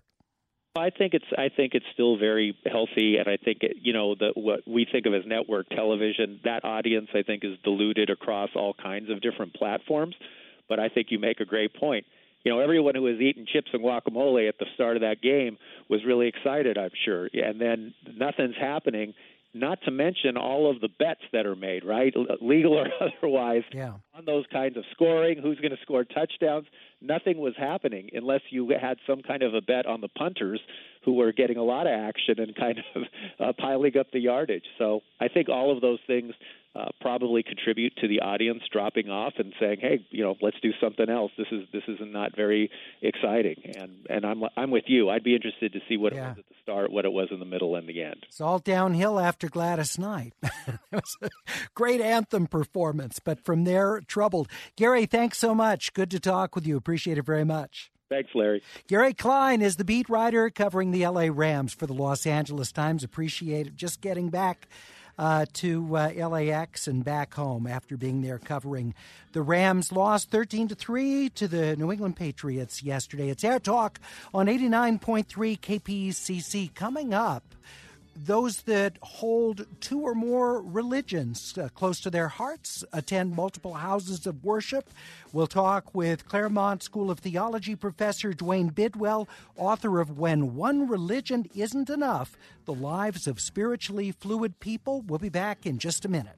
I think it's I think it's still very healthy, and I think it, you know the what we think of as network television, that audience I think is diluted across all kinds of different platforms. But I think you make a great point. You know, everyone who was eating chips and guacamole at the start of that game was really excited, I'm sure. And then nothing's happening, not to mention all of the bets that are made, right, legal or otherwise, yeah. on those kinds of scoring, who's going to score touchdowns. Nothing was happening unless you had some kind of a bet on the punters who were getting a lot of action and kind of uh, piling up the yardage. So I think all of those things uh, probably contribute to the audience dropping off and saying, "Hey, you know, let's do something else. This is this is not very exciting." And and I'm I'm with you. I'd be interested to see what yeah. it was at the start, what it was in the middle, and the end. It's all downhill after Gladys Knight. It was a great anthem performance, but from there, troubled. Gary, thanks so much. Good to talk with you. Appreciate it very much. Thanks, Larry. Gary Klein is the beat writer covering the L A Rams for the Los Angeles Times. Appreciate it. Just getting back uh, to uh, L A X and back home after being there covering the Rams. Lost thirteen to three to the New England Patriots yesterday. It's Air Talk on eighty-nine point three K P C C. Coming up, those that hold two or more religions uh, close to their hearts, attend multiple houses of worship. We'll talk with Claremont School of Theology professor Dwayne Bidwell, author of When One Religion Isn't Enough, The Lives of Spiritually Fluid People. We'll be back in just a minute.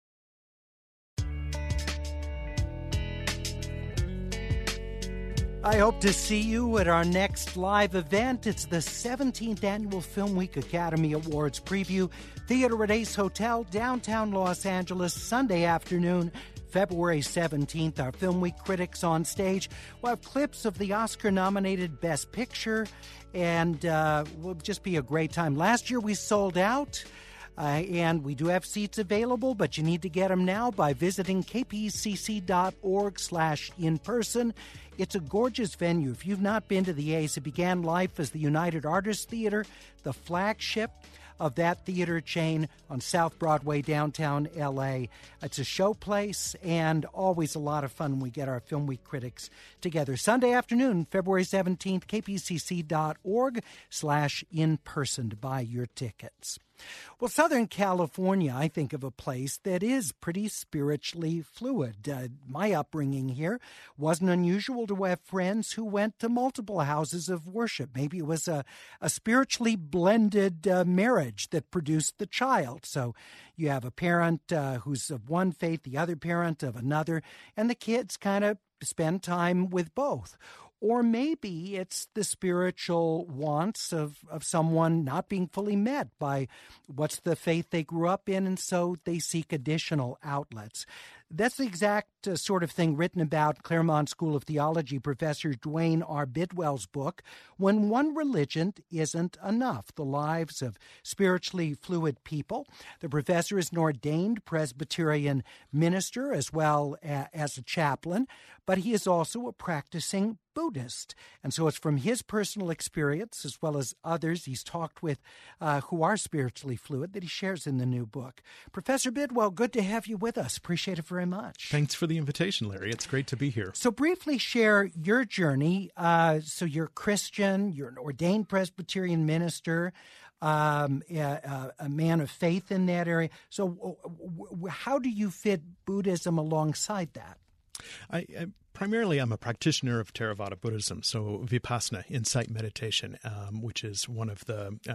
I hope to see you at our next live event. It's the seventeenth Annual Film Week Academy Awards preview. Theater at Ace Hotel, downtown Los Angeles, Sunday afternoon, February seventeenth. Our Film Week critics on stage. We'll have clips of the Oscar-nominated Best Picture, and uh, will just be a great time. Last year we sold out. Uh, and we do have seats available, but you need to get them now by visiting kpcc.org slash in person. It's a gorgeous venue. If you've not been to the Ace, it began life as the United Artists Theater, the flagship of that theater chain on South Broadway, downtown L A. It's a showplace and always a lot of fun when we get our Film Week critics together. Sunday afternoon, February seventeenth, kpcc.org slash in person to buy your tickets. Well, Southern California, I think of a place that is pretty spiritually fluid. Uh, my upbringing here wasn't unusual to have friends who went to multiple houses of worship. Maybe it was a, a spiritually blended uh, marriage that produced the child. So you have a parent uh, who's of one faith, the other parent of another, and the kids kind of spend time with both. Or maybe it's the spiritual wants of, of someone not being fully met by what's the faith they grew up in, and so they seek additional outlets. That's the exact uh, sort of thing written about Claremont School of Theology professor Dwayne R. Bidwell's book, When One Religion Isn't Enough, The Lives of Spiritually Fluid People. The professor is an ordained Presbyterian minister as well a, as a chaplain, but he is also a practicing Buddhist. And so it's from his personal experience, as well as others he's talked with uh, who are spiritually fluid, that he shares in the new book. Professor Bidwell, good to have you with us. Appreciate it very much. Thanks for the invitation, Larry. It's great to be here. So briefly share your journey. Uh, so you're Christian, you're an ordained Presbyterian minister, um, a, a man of faith in that area. So w- w- how do you fit Buddhism alongside that? I, I primarily I'm a practitioner of Theravada Buddhism, so Vipassana, insight meditation, um, which is one of the um,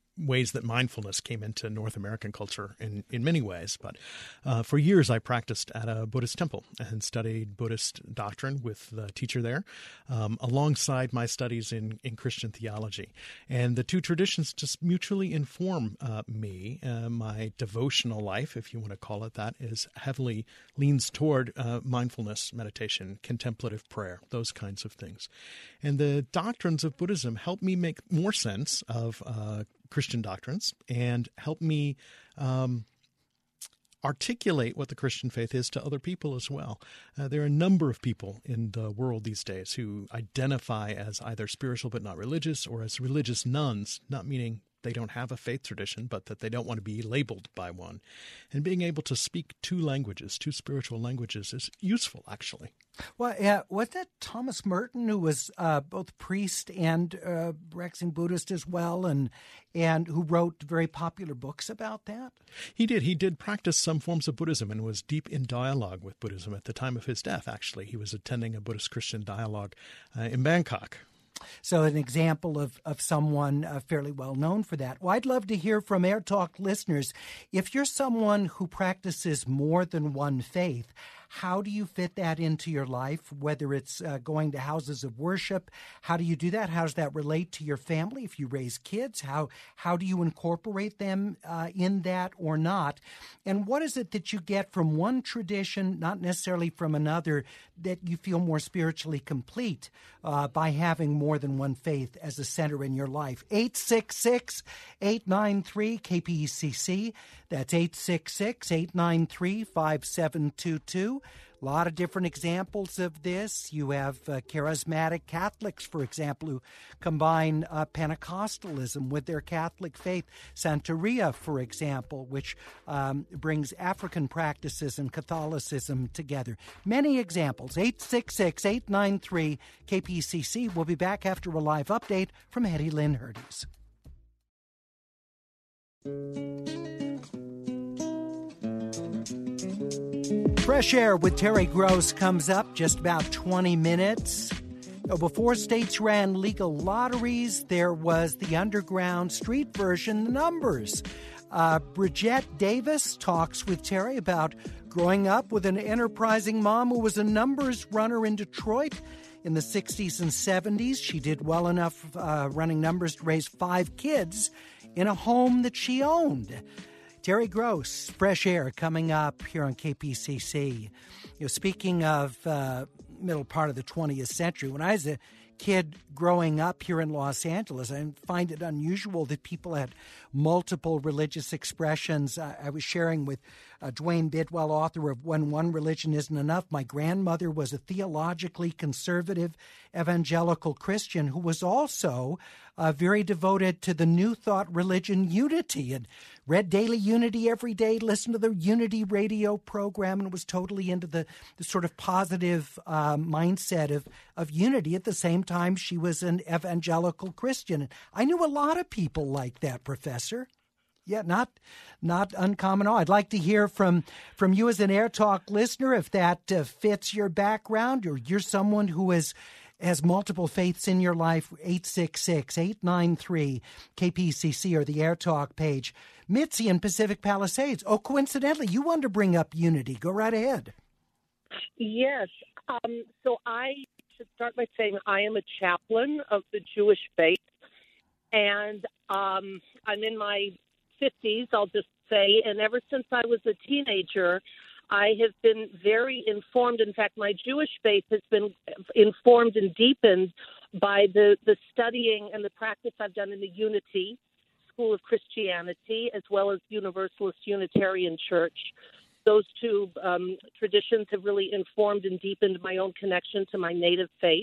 ways that mindfulness came into North American culture in, in many ways. But uh, for years, I practiced at a Buddhist temple and studied Buddhist doctrine with the teacher there, um, alongside my studies in, in Christian theology. And the two traditions just mutually inform uh, me. Uh, my devotional life, if you want to call it that, is heavily leans toward uh, mindfulness, meditation, contemplative prayer, those kinds of things. And the doctrines of Buddhism help me make more sense of uh, Christian doctrines and help me um, articulate what the Christian faith is to other people as well. Uh, there are a number of people in the world these days who identify as either spiritual but not religious, or as religious nuns, not meaning they don't have a faith tradition, but that they don't want to be labeled by one. And being able to speak two languages, two spiritual languages, is useful, actually. Well, yeah, wasn't that Thomas Merton, who was uh, both priest and uh, practicing Buddhist as well, and and who wrote very popular books about that? He did. He did practice some forms of Buddhism and was deep in dialogue with Buddhism at the time of his death, actually. He was attending a Buddhist-Christian dialogue uh, in Bangkok. So an example of, of someone uh, fairly well known for that. Well, I'd love to hear from Air Talk listeners. If you're someone who practices more than one faith, how do you fit that into your life, whether it's uh, going to houses of worship? How do you do that? How does that relate to your family? If you raise kids, how how do you incorporate them uh, in that or not? And what is it that you get from one tradition, not necessarily from another, that you feel more spiritually complete uh, by having more than one faith as a center in your life? eight six six, eight nine three, K P E C C. That's eight six six, eight nine three, five seven two two. A lot of different examples of this. You have uh, charismatic Catholics, for example, who combine uh, Pentecostalism with their Catholic faith. Santeria, for example, which um, brings African practices and Catholicism together. Many examples. eight six six, eight nine three, K P C C. We'll be back after a live update from Hetty Lynn Hurdes. Fresh Air with Terry Gross comes up just about twenty minutes. Before states ran legal lotteries, there was the underground street version, The Numbers. Uh, Bridgette Davis talks with Terry about growing up with an enterprising mom who was a numbers runner in Detroit in the sixties and seventies. She did well enough uh, running numbers to raise five kids in a home that she owned. Terry Gross, Fresh Air, coming up here on K P C C. You know, speaking of uh, middle part of the twentieth century, when I was a kid growing up here in Los Angeles, I find it unusual that people had multiple religious expressions. I, I was sharing with uh, Dwayne Bidwell, author of When One Religion Isn't Enough. My grandmother was a theologically conservative evangelical Christian who was also uh, very devoted to the New Thought religion Unity and read Daily Unity every day, listened to the Unity radio program, and was totally into the, the sort of positive uh, mindset of, of unity. At the same time, she was an evangelical Christian. I knew a lot of people like that, Professor. Yeah, not not uncommon at all. I'd like to hear from, from you as an Air Talk listener, if that uh, fits your background, or you're someone who has has multiple faiths in your life. Eight six six, eight nine three, K P C C, or the Air Talk page. Mitzi in Pacific Palisades. Oh, coincidentally, you wanted to bring up unity. Go right ahead. Yes. Um, so I should start by saying I am a chaplain of the Jewish faith, and um, I'm in my fifties, I'll just say, and ever since I was a teenager, I have been very informed. In fact, my Jewish faith has been informed and deepened by the, the studying and the practice I've done in the Unity School of Christianity, as well as Universalist Unitarian Church. Those two um, traditions have really informed and deepened my own connection to my native faith.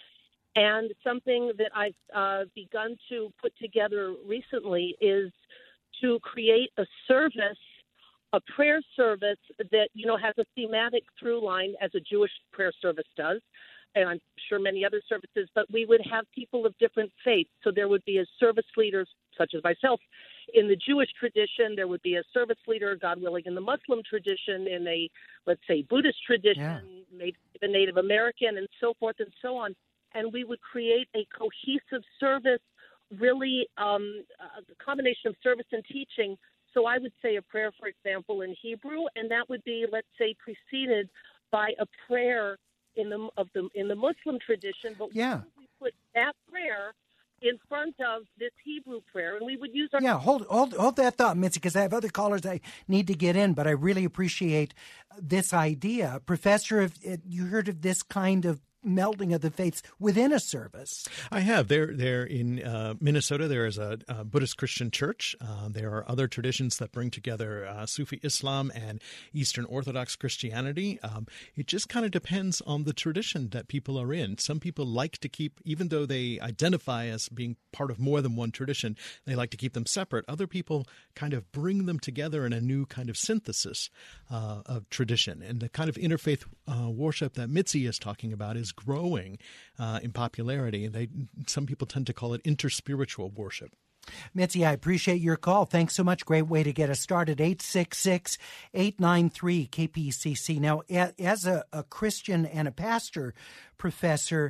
And something that I've uh, begun to put together recently is to create a service, a prayer service that, you know, has a thematic through line as a Jewish prayer service does, and I'm sure many other services, but we would have people of different faiths. So there would be a service leader, such as myself, in the Jewish tradition. There would be a service leader, God willing, in the Muslim tradition, in a, let's say, Buddhist tradition, yeah. maybe the Native American, and so forth and so on. And we would create a cohesive service really um, a combination of service and teaching. So I would say a prayer, for example, in Hebrew, and that would be, let's say, preceded by a prayer in the of the in the Muslim tradition. But yeah. we put that prayer in front of this Hebrew prayer, and we would use our yeah. Hold hold hold that thought, Mitzi, because I have other callers I need to get in. But I really appreciate this idea, Professor. If you heard of this kind of melding of the faiths within a service? I have. There, there in uh, Minnesota, there is a, a Buddhist Christian church. Uh, there are other traditions that bring together uh, Sufi Islam and Eastern Orthodox Christianity. Um, it just kind of depends on the tradition that people are in. Some people like to keep, even though they identify as being part of more than one tradition, they like to keep them separate. Other people kind of bring them together in a new kind of synthesis uh, of tradition. And the kind of interfaith uh, worship that Mitzi is talking about is growing uh, in popularity. They some people tend to call it interspiritual worship. Mitzi, I appreciate your call. Thanks so much. Great way to get us started. eight six six, eight nine three, K P C C. Now, as a, a Christian and a pastor, Professor,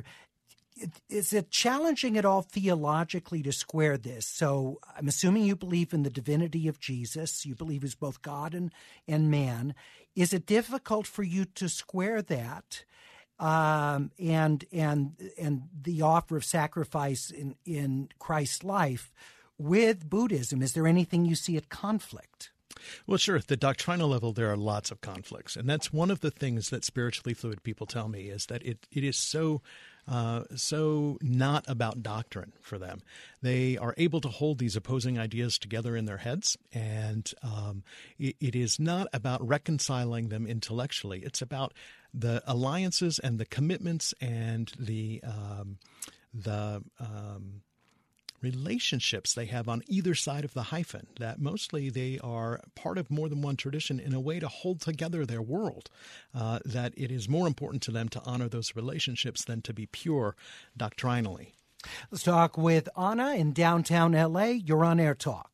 is it challenging at all theologically to square this? So I'm assuming you believe in the divinity of Jesus. You believe he's both God and, and man. Is it difficult for you to square that Um, and and and the offer of sacrifice in, in Christ's life with Buddhism? Is there anything you see at conflict? Well, sure. At the doctrinal level, there are lots of conflicts. And that's one of the things that spiritually fluid people tell me is that it, it is so uh, so not about doctrine for them. They are able to hold these opposing ideas together in their heads, and um, it, it is not about reconciling them intellectually. It's about the alliances and the commitments and the um, the um, relationships they have on either side of the hyphen, that mostly they are part of more than one tradition in a way to hold together their world, uh, that it is more important to them to honor those relationships than to be pure doctrinally. Let's talk with Anna in downtown L A. You're on Air Talk.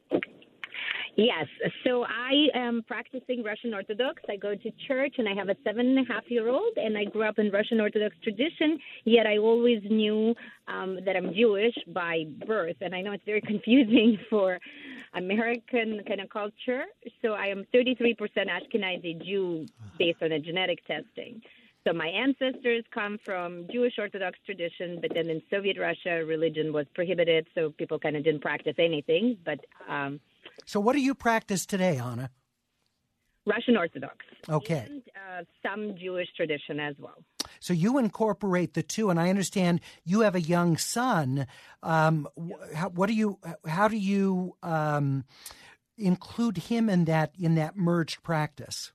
Yes. So I am practicing Russian Orthodox. I go to church, and I have a seven and a half year old, and I grew up in Russian Orthodox tradition, yet I always knew um, that I'm Jewish by birth. And I know it's very confusing for American kind of culture. So I am thirty-three percent Ashkenazi Jew based on a genetic testing. So my ancestors come from Jewish Orthodox tradition, but then in Soviet Russia, religion was prohibited, so people kind of didn't practice anything. But um, So what do you practice today, Anna? Russian Orthodox. Okay. And uh, some Jewish tradition as well. So you incorporate the two, and I understand you have a young son. Um, how, what do you? How do you um, include him in that in that merged practice?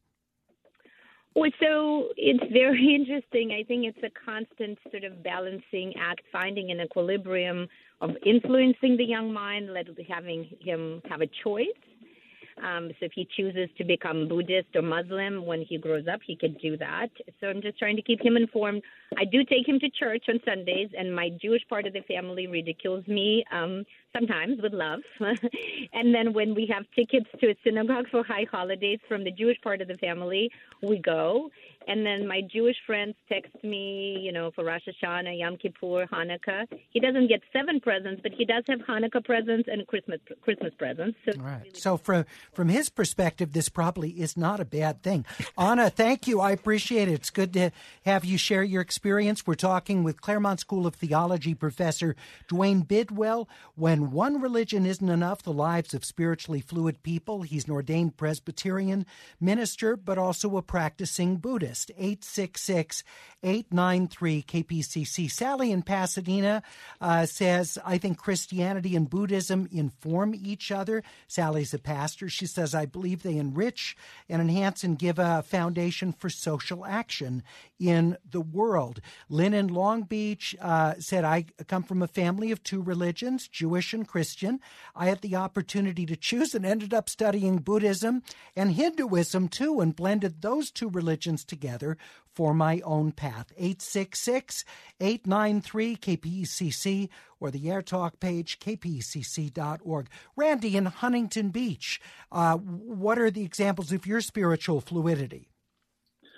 Well, so it's very interesting. I think it's a constant sort of balancing act, finding an equilibrium of influencing the young mind, let having him have a choice. Um, so if he chooses to become Buddhist or Muslim when he grows up, he could do that. So I'm just trying to keep him informed. I do take him to church on Sundays, and my Jewish part of the family ridicules me um, sometimes with love. And then when we have tickets to a synagogue for high holidays from the Jewish part of the family, we go. And then my Jewish friends text me, you know, for Rosh Hashanah, Yom Kippur, Hanukkah. He doesn't get seven presents, but he does have Hanukkah presents and Christmas Christmas presents. So, All right. Really so from from his perspective, this probably is not a bad thing. Anna, thank you. I appreciate it. It's good to have you share your experience. We're talking with Claremont School of Theology professor Dwayne Bidwell. When one religion isn't enough, the lives of spiritually fluid people. He's an ordained Presbyterian minister, but also a practicing Buddhist. eight six six, eight nine three, K P C C. Sally in Pasadena uh, says, I think Christianity and Buddhism inform each other. Sally's a pastor. She says, I believe they enrich and enhance and give a foundation for social action in the world. Lynn in Long Beach uh, said, I come from a family of two religions, Jewish and Christian. I had the opportunity to choose and ended up studying Buddhism and Hinduism too, and blended those two religions together for my own path. eight six six, eight nine three, K P C C or the Air Talk page, K P C C dot org. Randy in Huntington Beach, uh, what are the examples of your spiritual fluidity?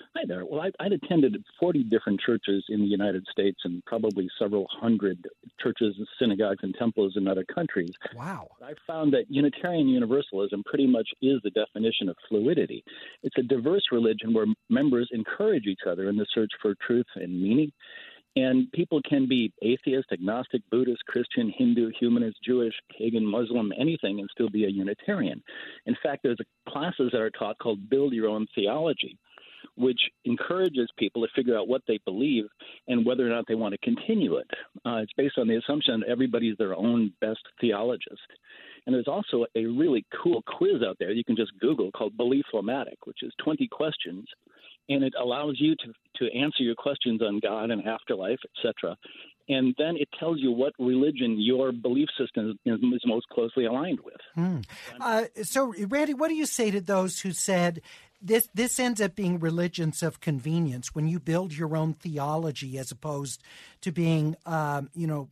Hi there. Well, I, I'd attended forty different churches in the United States and probably several hundred churches, synagogues, and temples in other countries. Wow. I found that Unitarian Universalism pretty much is the definition of fluidity. It's a diverse religion where members encourage each other in the search for truth and meaning. And people can be atheist, agnostic, Buddhist, Christian, Hindu, humanist, Jewish, pagan, Muslim, anything, and still be a Unitarian. In fact, there's a classes that are taught called Build Your Own Theology, which encourages people to figure out what they believe and whether or not they want to continue it. Uh, it's based on the assumption that everybody's their own best theologist. And there's also a really cool quiz out there you can just Google called Belief-O-Matic, which is twenty questions, and it allows you to, to answer your questions on God and afterlife, et cetera. And then it tells you what religion your belief system is, is most closely aligned with. Hmm. Uh, so, Randy, what do you say to those who said this this ends up being religions of convenience when you build your own theology as opposed to being, um, you know,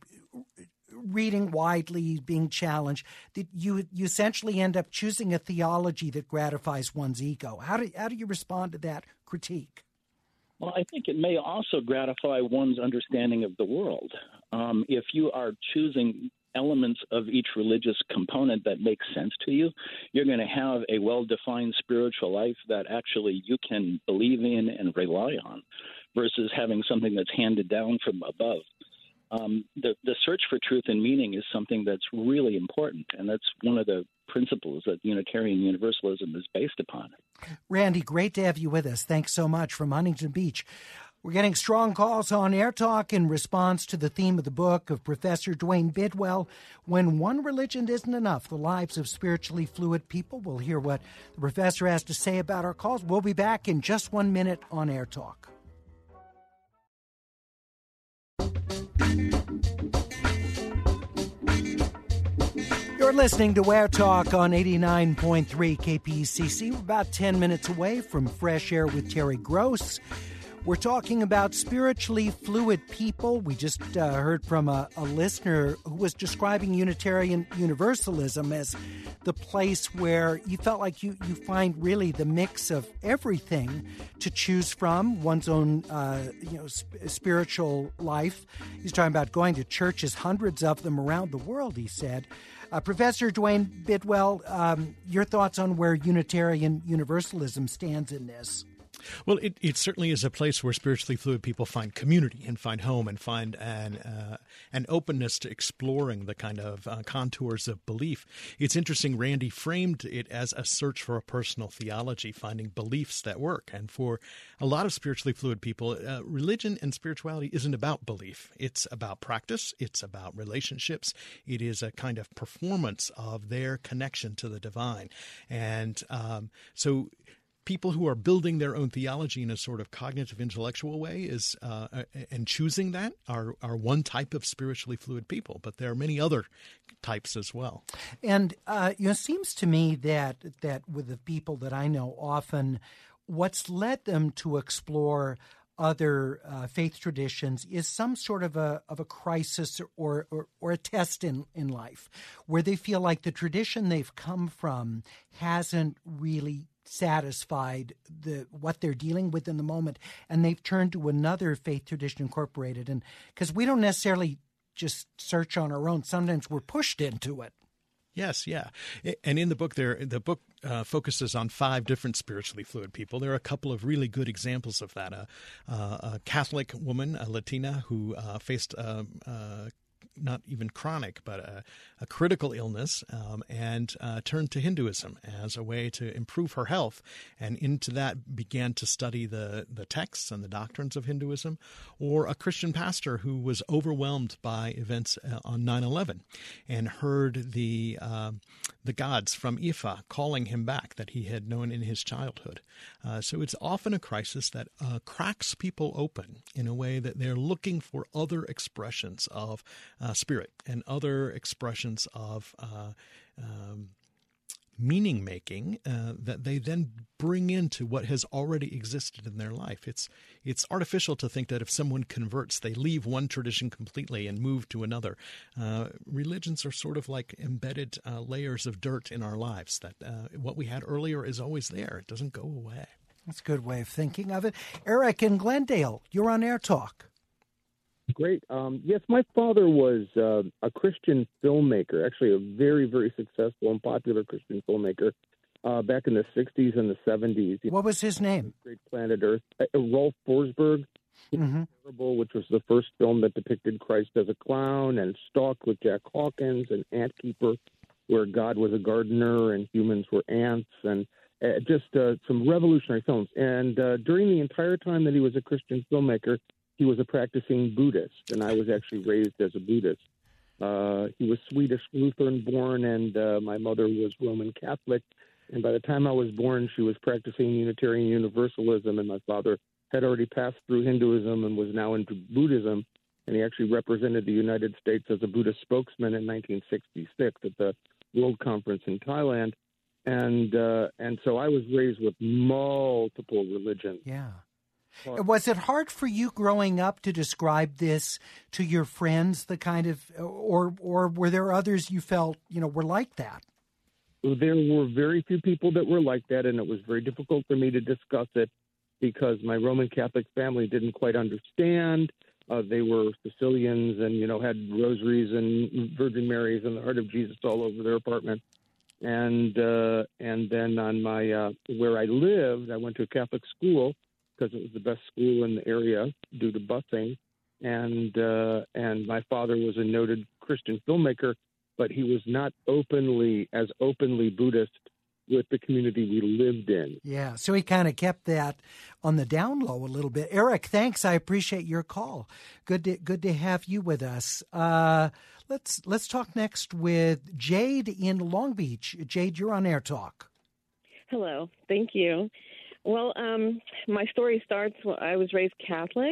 reading widely, being challenged, that you you essentially end up choosing a theology that gratifies one's ego? How do how do you respond to that critique? Well, I think it may also gratify one's understanding of the world. Um, if you are choosing elements of each religious component that makes sense to you, you're going to have a well-defined spiritual life that actually you can believe in and rely on versus having something that's handed down from above. Um, the, the search for truth and meaning is something that's really important, and that's one of the principles that Unitarian Universalism is based upon. Randy, great to have you with us. Thanks so much from Huntington Beach. We're getting strong calls on Air Talk in response to the theme of the book of Professor Dwayne Bidwell, When One Religion Isn't Enough, The Lives of Spiritually Fluid People. We'll hear what the professor has to say about our calls. We'll be back in just one minute on Air Talk. You're listening to Air Talk on eighty-nine point three K P C C. We're about ten minutes away from Fresh Air with Terry Gross. We're talking about spiritually fluid people. We just uh, heard from a, a listener who was describing Unitarian Universalism as the place where you felt like you, you find really the mix of everything to choose from, one's own uh, you know sp- spiritual life. He's talking about going to churches, hundreds of them around the world, he said. Uh, Professor Dwayne Bidwell, um, your thoughts on where Unitarian Universalism stands in this? Well, it, it certainly is a place where spiritually fluid people find community and find home and find an uh, an openness to exploring the kind of uh, contours of belief. It's interesting, Randy framed it as a search for a personal theology, finding beliefs that work. And for a lot of spiritually fluid people, uh, religion and spirituality isn't about belief. It's about practice. It's about relationships. It is a kind of performance of their connection to the divine. And um, so people who are building their own theology in a sort of cognitive, intellectual way is uh, and choosing that are, are one type of spiritually fluid people, but there are many other types as well. And uh, you know, it seems to me that that with the people that I know, often what's led them to explore other uh, faith traditions is some sort of a of a crisis or or, or a test in, in life, where they feel like the tradition they've come from hasn't really satisfied the what they're dealing with in the moment, and they've turned to another faith tradition incorporated. And because we don't necessarily just search on our own, sometimes we're pushed into it. Yes, yeah. And in the book there, the book uh, focuses on five different spiritually fluid people. There are a couple of really good examples of that. Uh, uh, a Catholic woman, a Latina, who uh, faced uh, uh, not even chronic, but a, a critical illness, um, and uh, turned to Hinduism as a way to improve her health, and into that began to study the, the texts and the doctrines of Hinduism. Or a Christian pastor who was overwhelmed by events uh, on nine eleven and heard the uh, the gods from Ifa calling him back that he had known in his childhood. Uh, so it's often a crisis that uh, cracks people open in a way that they're looking for other expressions of uh, spirit and other expressions of uh, um, meaning making uh, that they then bring into what has already existed in their life. It's it's artificial to think that if someone converts, they leave one tradition completely and move to another. Uh, religions are sort of like embedded uh, layers of dirt in our lives, that uh, what we had earlier is always there. It doesn't go away. That's a good way of thinking of it. Eric in Glendale, you're on Air Talk. Great. Um, yes, my father was uh, a Christian filmmaker, actually a very, very successful and popular Christian filmmaker uh, back in the sixties and the seventies. What was his name? Great Planet Earth. Uh, Rolf Forsberg, mm-hmm. Terrible, which was the first film that depicted Christ as a clown, and Stalk with Jack Hawkins, and Antkeeper, where God was a gardener and humans were ants, and uh, just uh, some revolutionary films. And uh, during the entire time that he was a Christian filmmaker, he was a practicing Buddhist, and I was actually raised as a Buddhist. Uh, he was Swedish Lutheran born, and uh, my mother was Roman Catholic. And by the time I was born, she was practicing Unitarian Universalism, and my father had already passed through Hinduism and was now into Buddhism. And he actually represented the United States as a Buddhist spokesman in nineteen sixty-six at the World Conference in Thailand. And uh, and so I was raised with multiple religions. Yeah. Was it hard for you growing up to describe this to your friends, the kind of, or or were there others you felt, you know, were like that? There were very few people that were like that, and it was very difficult for me to discuss it because my Roman Catholic family didn't quite understand. Uh, they were Sicilians and, you know, had rosaries and Virgin Marys and the Heart of Jesus all over their apartment. And uh, and then on my uh, where I lived, I went to a Catholic school, because it was the best school in the area due to busing. And uh, and my father was a noted Christian filmmaker, but he was not openly, as openly Buddhist with the community we lived in. Yeah, so he kind of kept that on the down low a little bit. Eric, thanks. I appreciate your call. Good to, good to have you with us. Uh, let's, let's talk next with Jade in Long Beach. Jade, you're on Air Talk. Hello. Thank you. Well, um, my story starts when I was raised Catholic,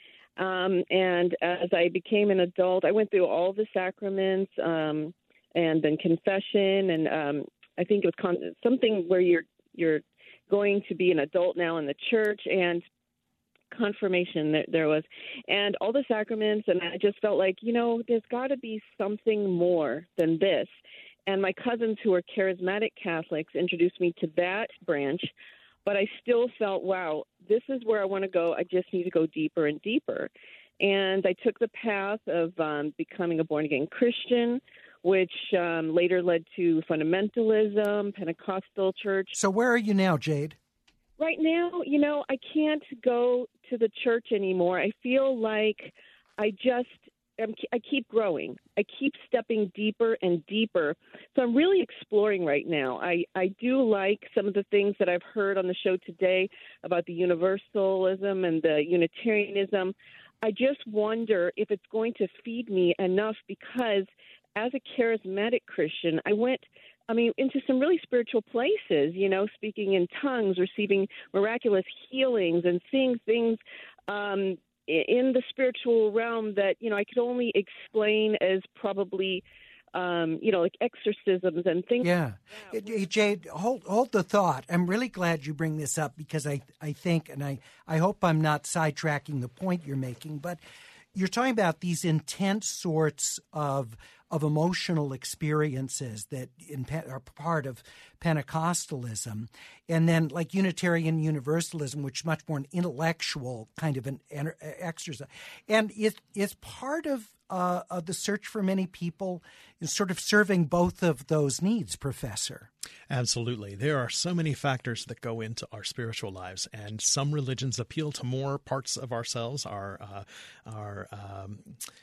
um, and as I became an adult, I went through all the sacraments um, and then confession, and um, I think it was con- something where you're you're going to be an adult now in the church, and confirmation that there was, and all the sacraments, and I just felt like, you know, there's got to be something more than this. And my cousins who are charismatic Catholics introduced me to that branch. But I still felt, wow, this is where I want to go. I just need to go deeper and deeper. And I took the path of um, becoming a born-again Christian, which um, later led to fundamentalism, Pentecostal church. So where are you now, Jade? Right now, you know, I can't go to the church anymore. I feel like I just I'm, I keep growing. I keep stepping deeper and deeper. So I'm really exploring right now. I, I do like some of the things that I've heard on the show today about the universalism and the Unitarianism. I just wonder if it's going to feed me enough, because as a charismatic Christian, I went, I mean, into some really spiritual places, you know, speaking in tongues, receiving miraculous healings, and seeing things um in the spiritual realm that, you know, I could only explain as probably, um, you know, like exorcisms and things. Yeah. Hey, Jade, hold hold the thought. I'm really glad you bring this up, because I, I think, and I, I hope I'm not sidetracking the point you're making, but you're talking about these intense sorts of of emotional experiences that in, are part of Pentecostalism, and then like Unitarian Universalism, which is much more an intellectual kind of an exercise, and it is part of, uh, of the search for many people is sort of serving both of those needs, Professor. Absolutely. There are so many factors that go into our spiritual lives, and some religions appeal to more parts of ourselves, our uh, our um,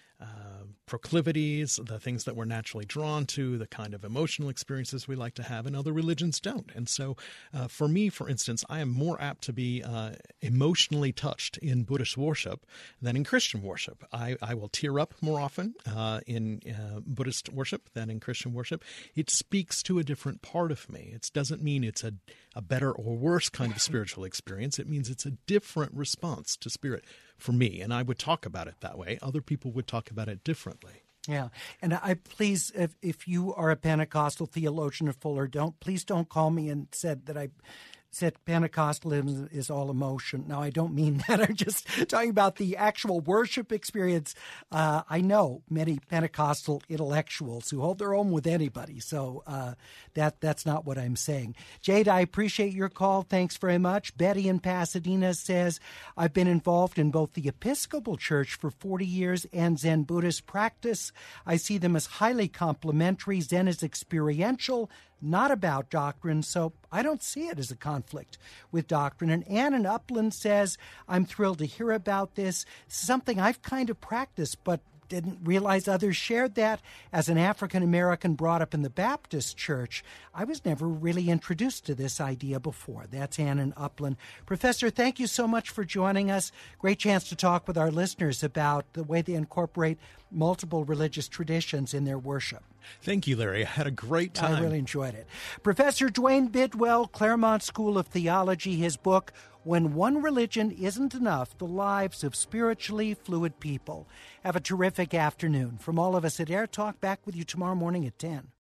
uh, proclivities, the things that we're naturally drawn to, the kind of emotional experiences we like to have, and other religions don't. And so uh, for me, for instance, I am more apt to be uh, emotionally touched in Buddhist worship than in Christian worship. I, I will tear up more often uh, in uh, Buddhist worship than in Christian worship. It speaks to a different part of me. It doesn't mean it's a, a better or worse kind of spiritual experience. It means it's a different response to spirit for me. And I would talk about it that way. Other people would talk about it differently. Yeah. And I please, if, if you are a Pentecostal theologian or Fuller, don't, please don't call me and said that I said Pentecostalism is all emotion. Now, I don't mean that. I'm just talking about the actual worship experience. Uh, I know many Pentecostal intellectuals who hold their own with anybody, so uh, that that's not what I'm saying. Jade, I appreciate your call. Thanks very much. Betty in Pasadena says, I've been involved in both the Episcopal Church for forty years and Zen Buddhist practice. I see them as highly complementary. Zen is experiential, not about doctrine, so I don't see it as a conflict with doctrine. And Ann in Upland says, I'm thrilled to hear about this. Something I've kind of practiced, but didn't realize others shared that. As an African-American brought up in the Baptist church, I was never really introduced to this idea before. That's Ann in Upland. Professor, thank you so much for joining us. Great chance to talk with our listeners about the way they incorporate multiple religious traditions in their worship. Thank you, Larry. I had a great time. I really enjoyed it. Professor Dwayne Bidwell, Claremont School of Theology, his book, When One Religion Isn't Enough, The Lives of Spiritually Fluid People. Have a terrific afternoon. From all of us at Air Talk, back with you tomorrow morning at ten.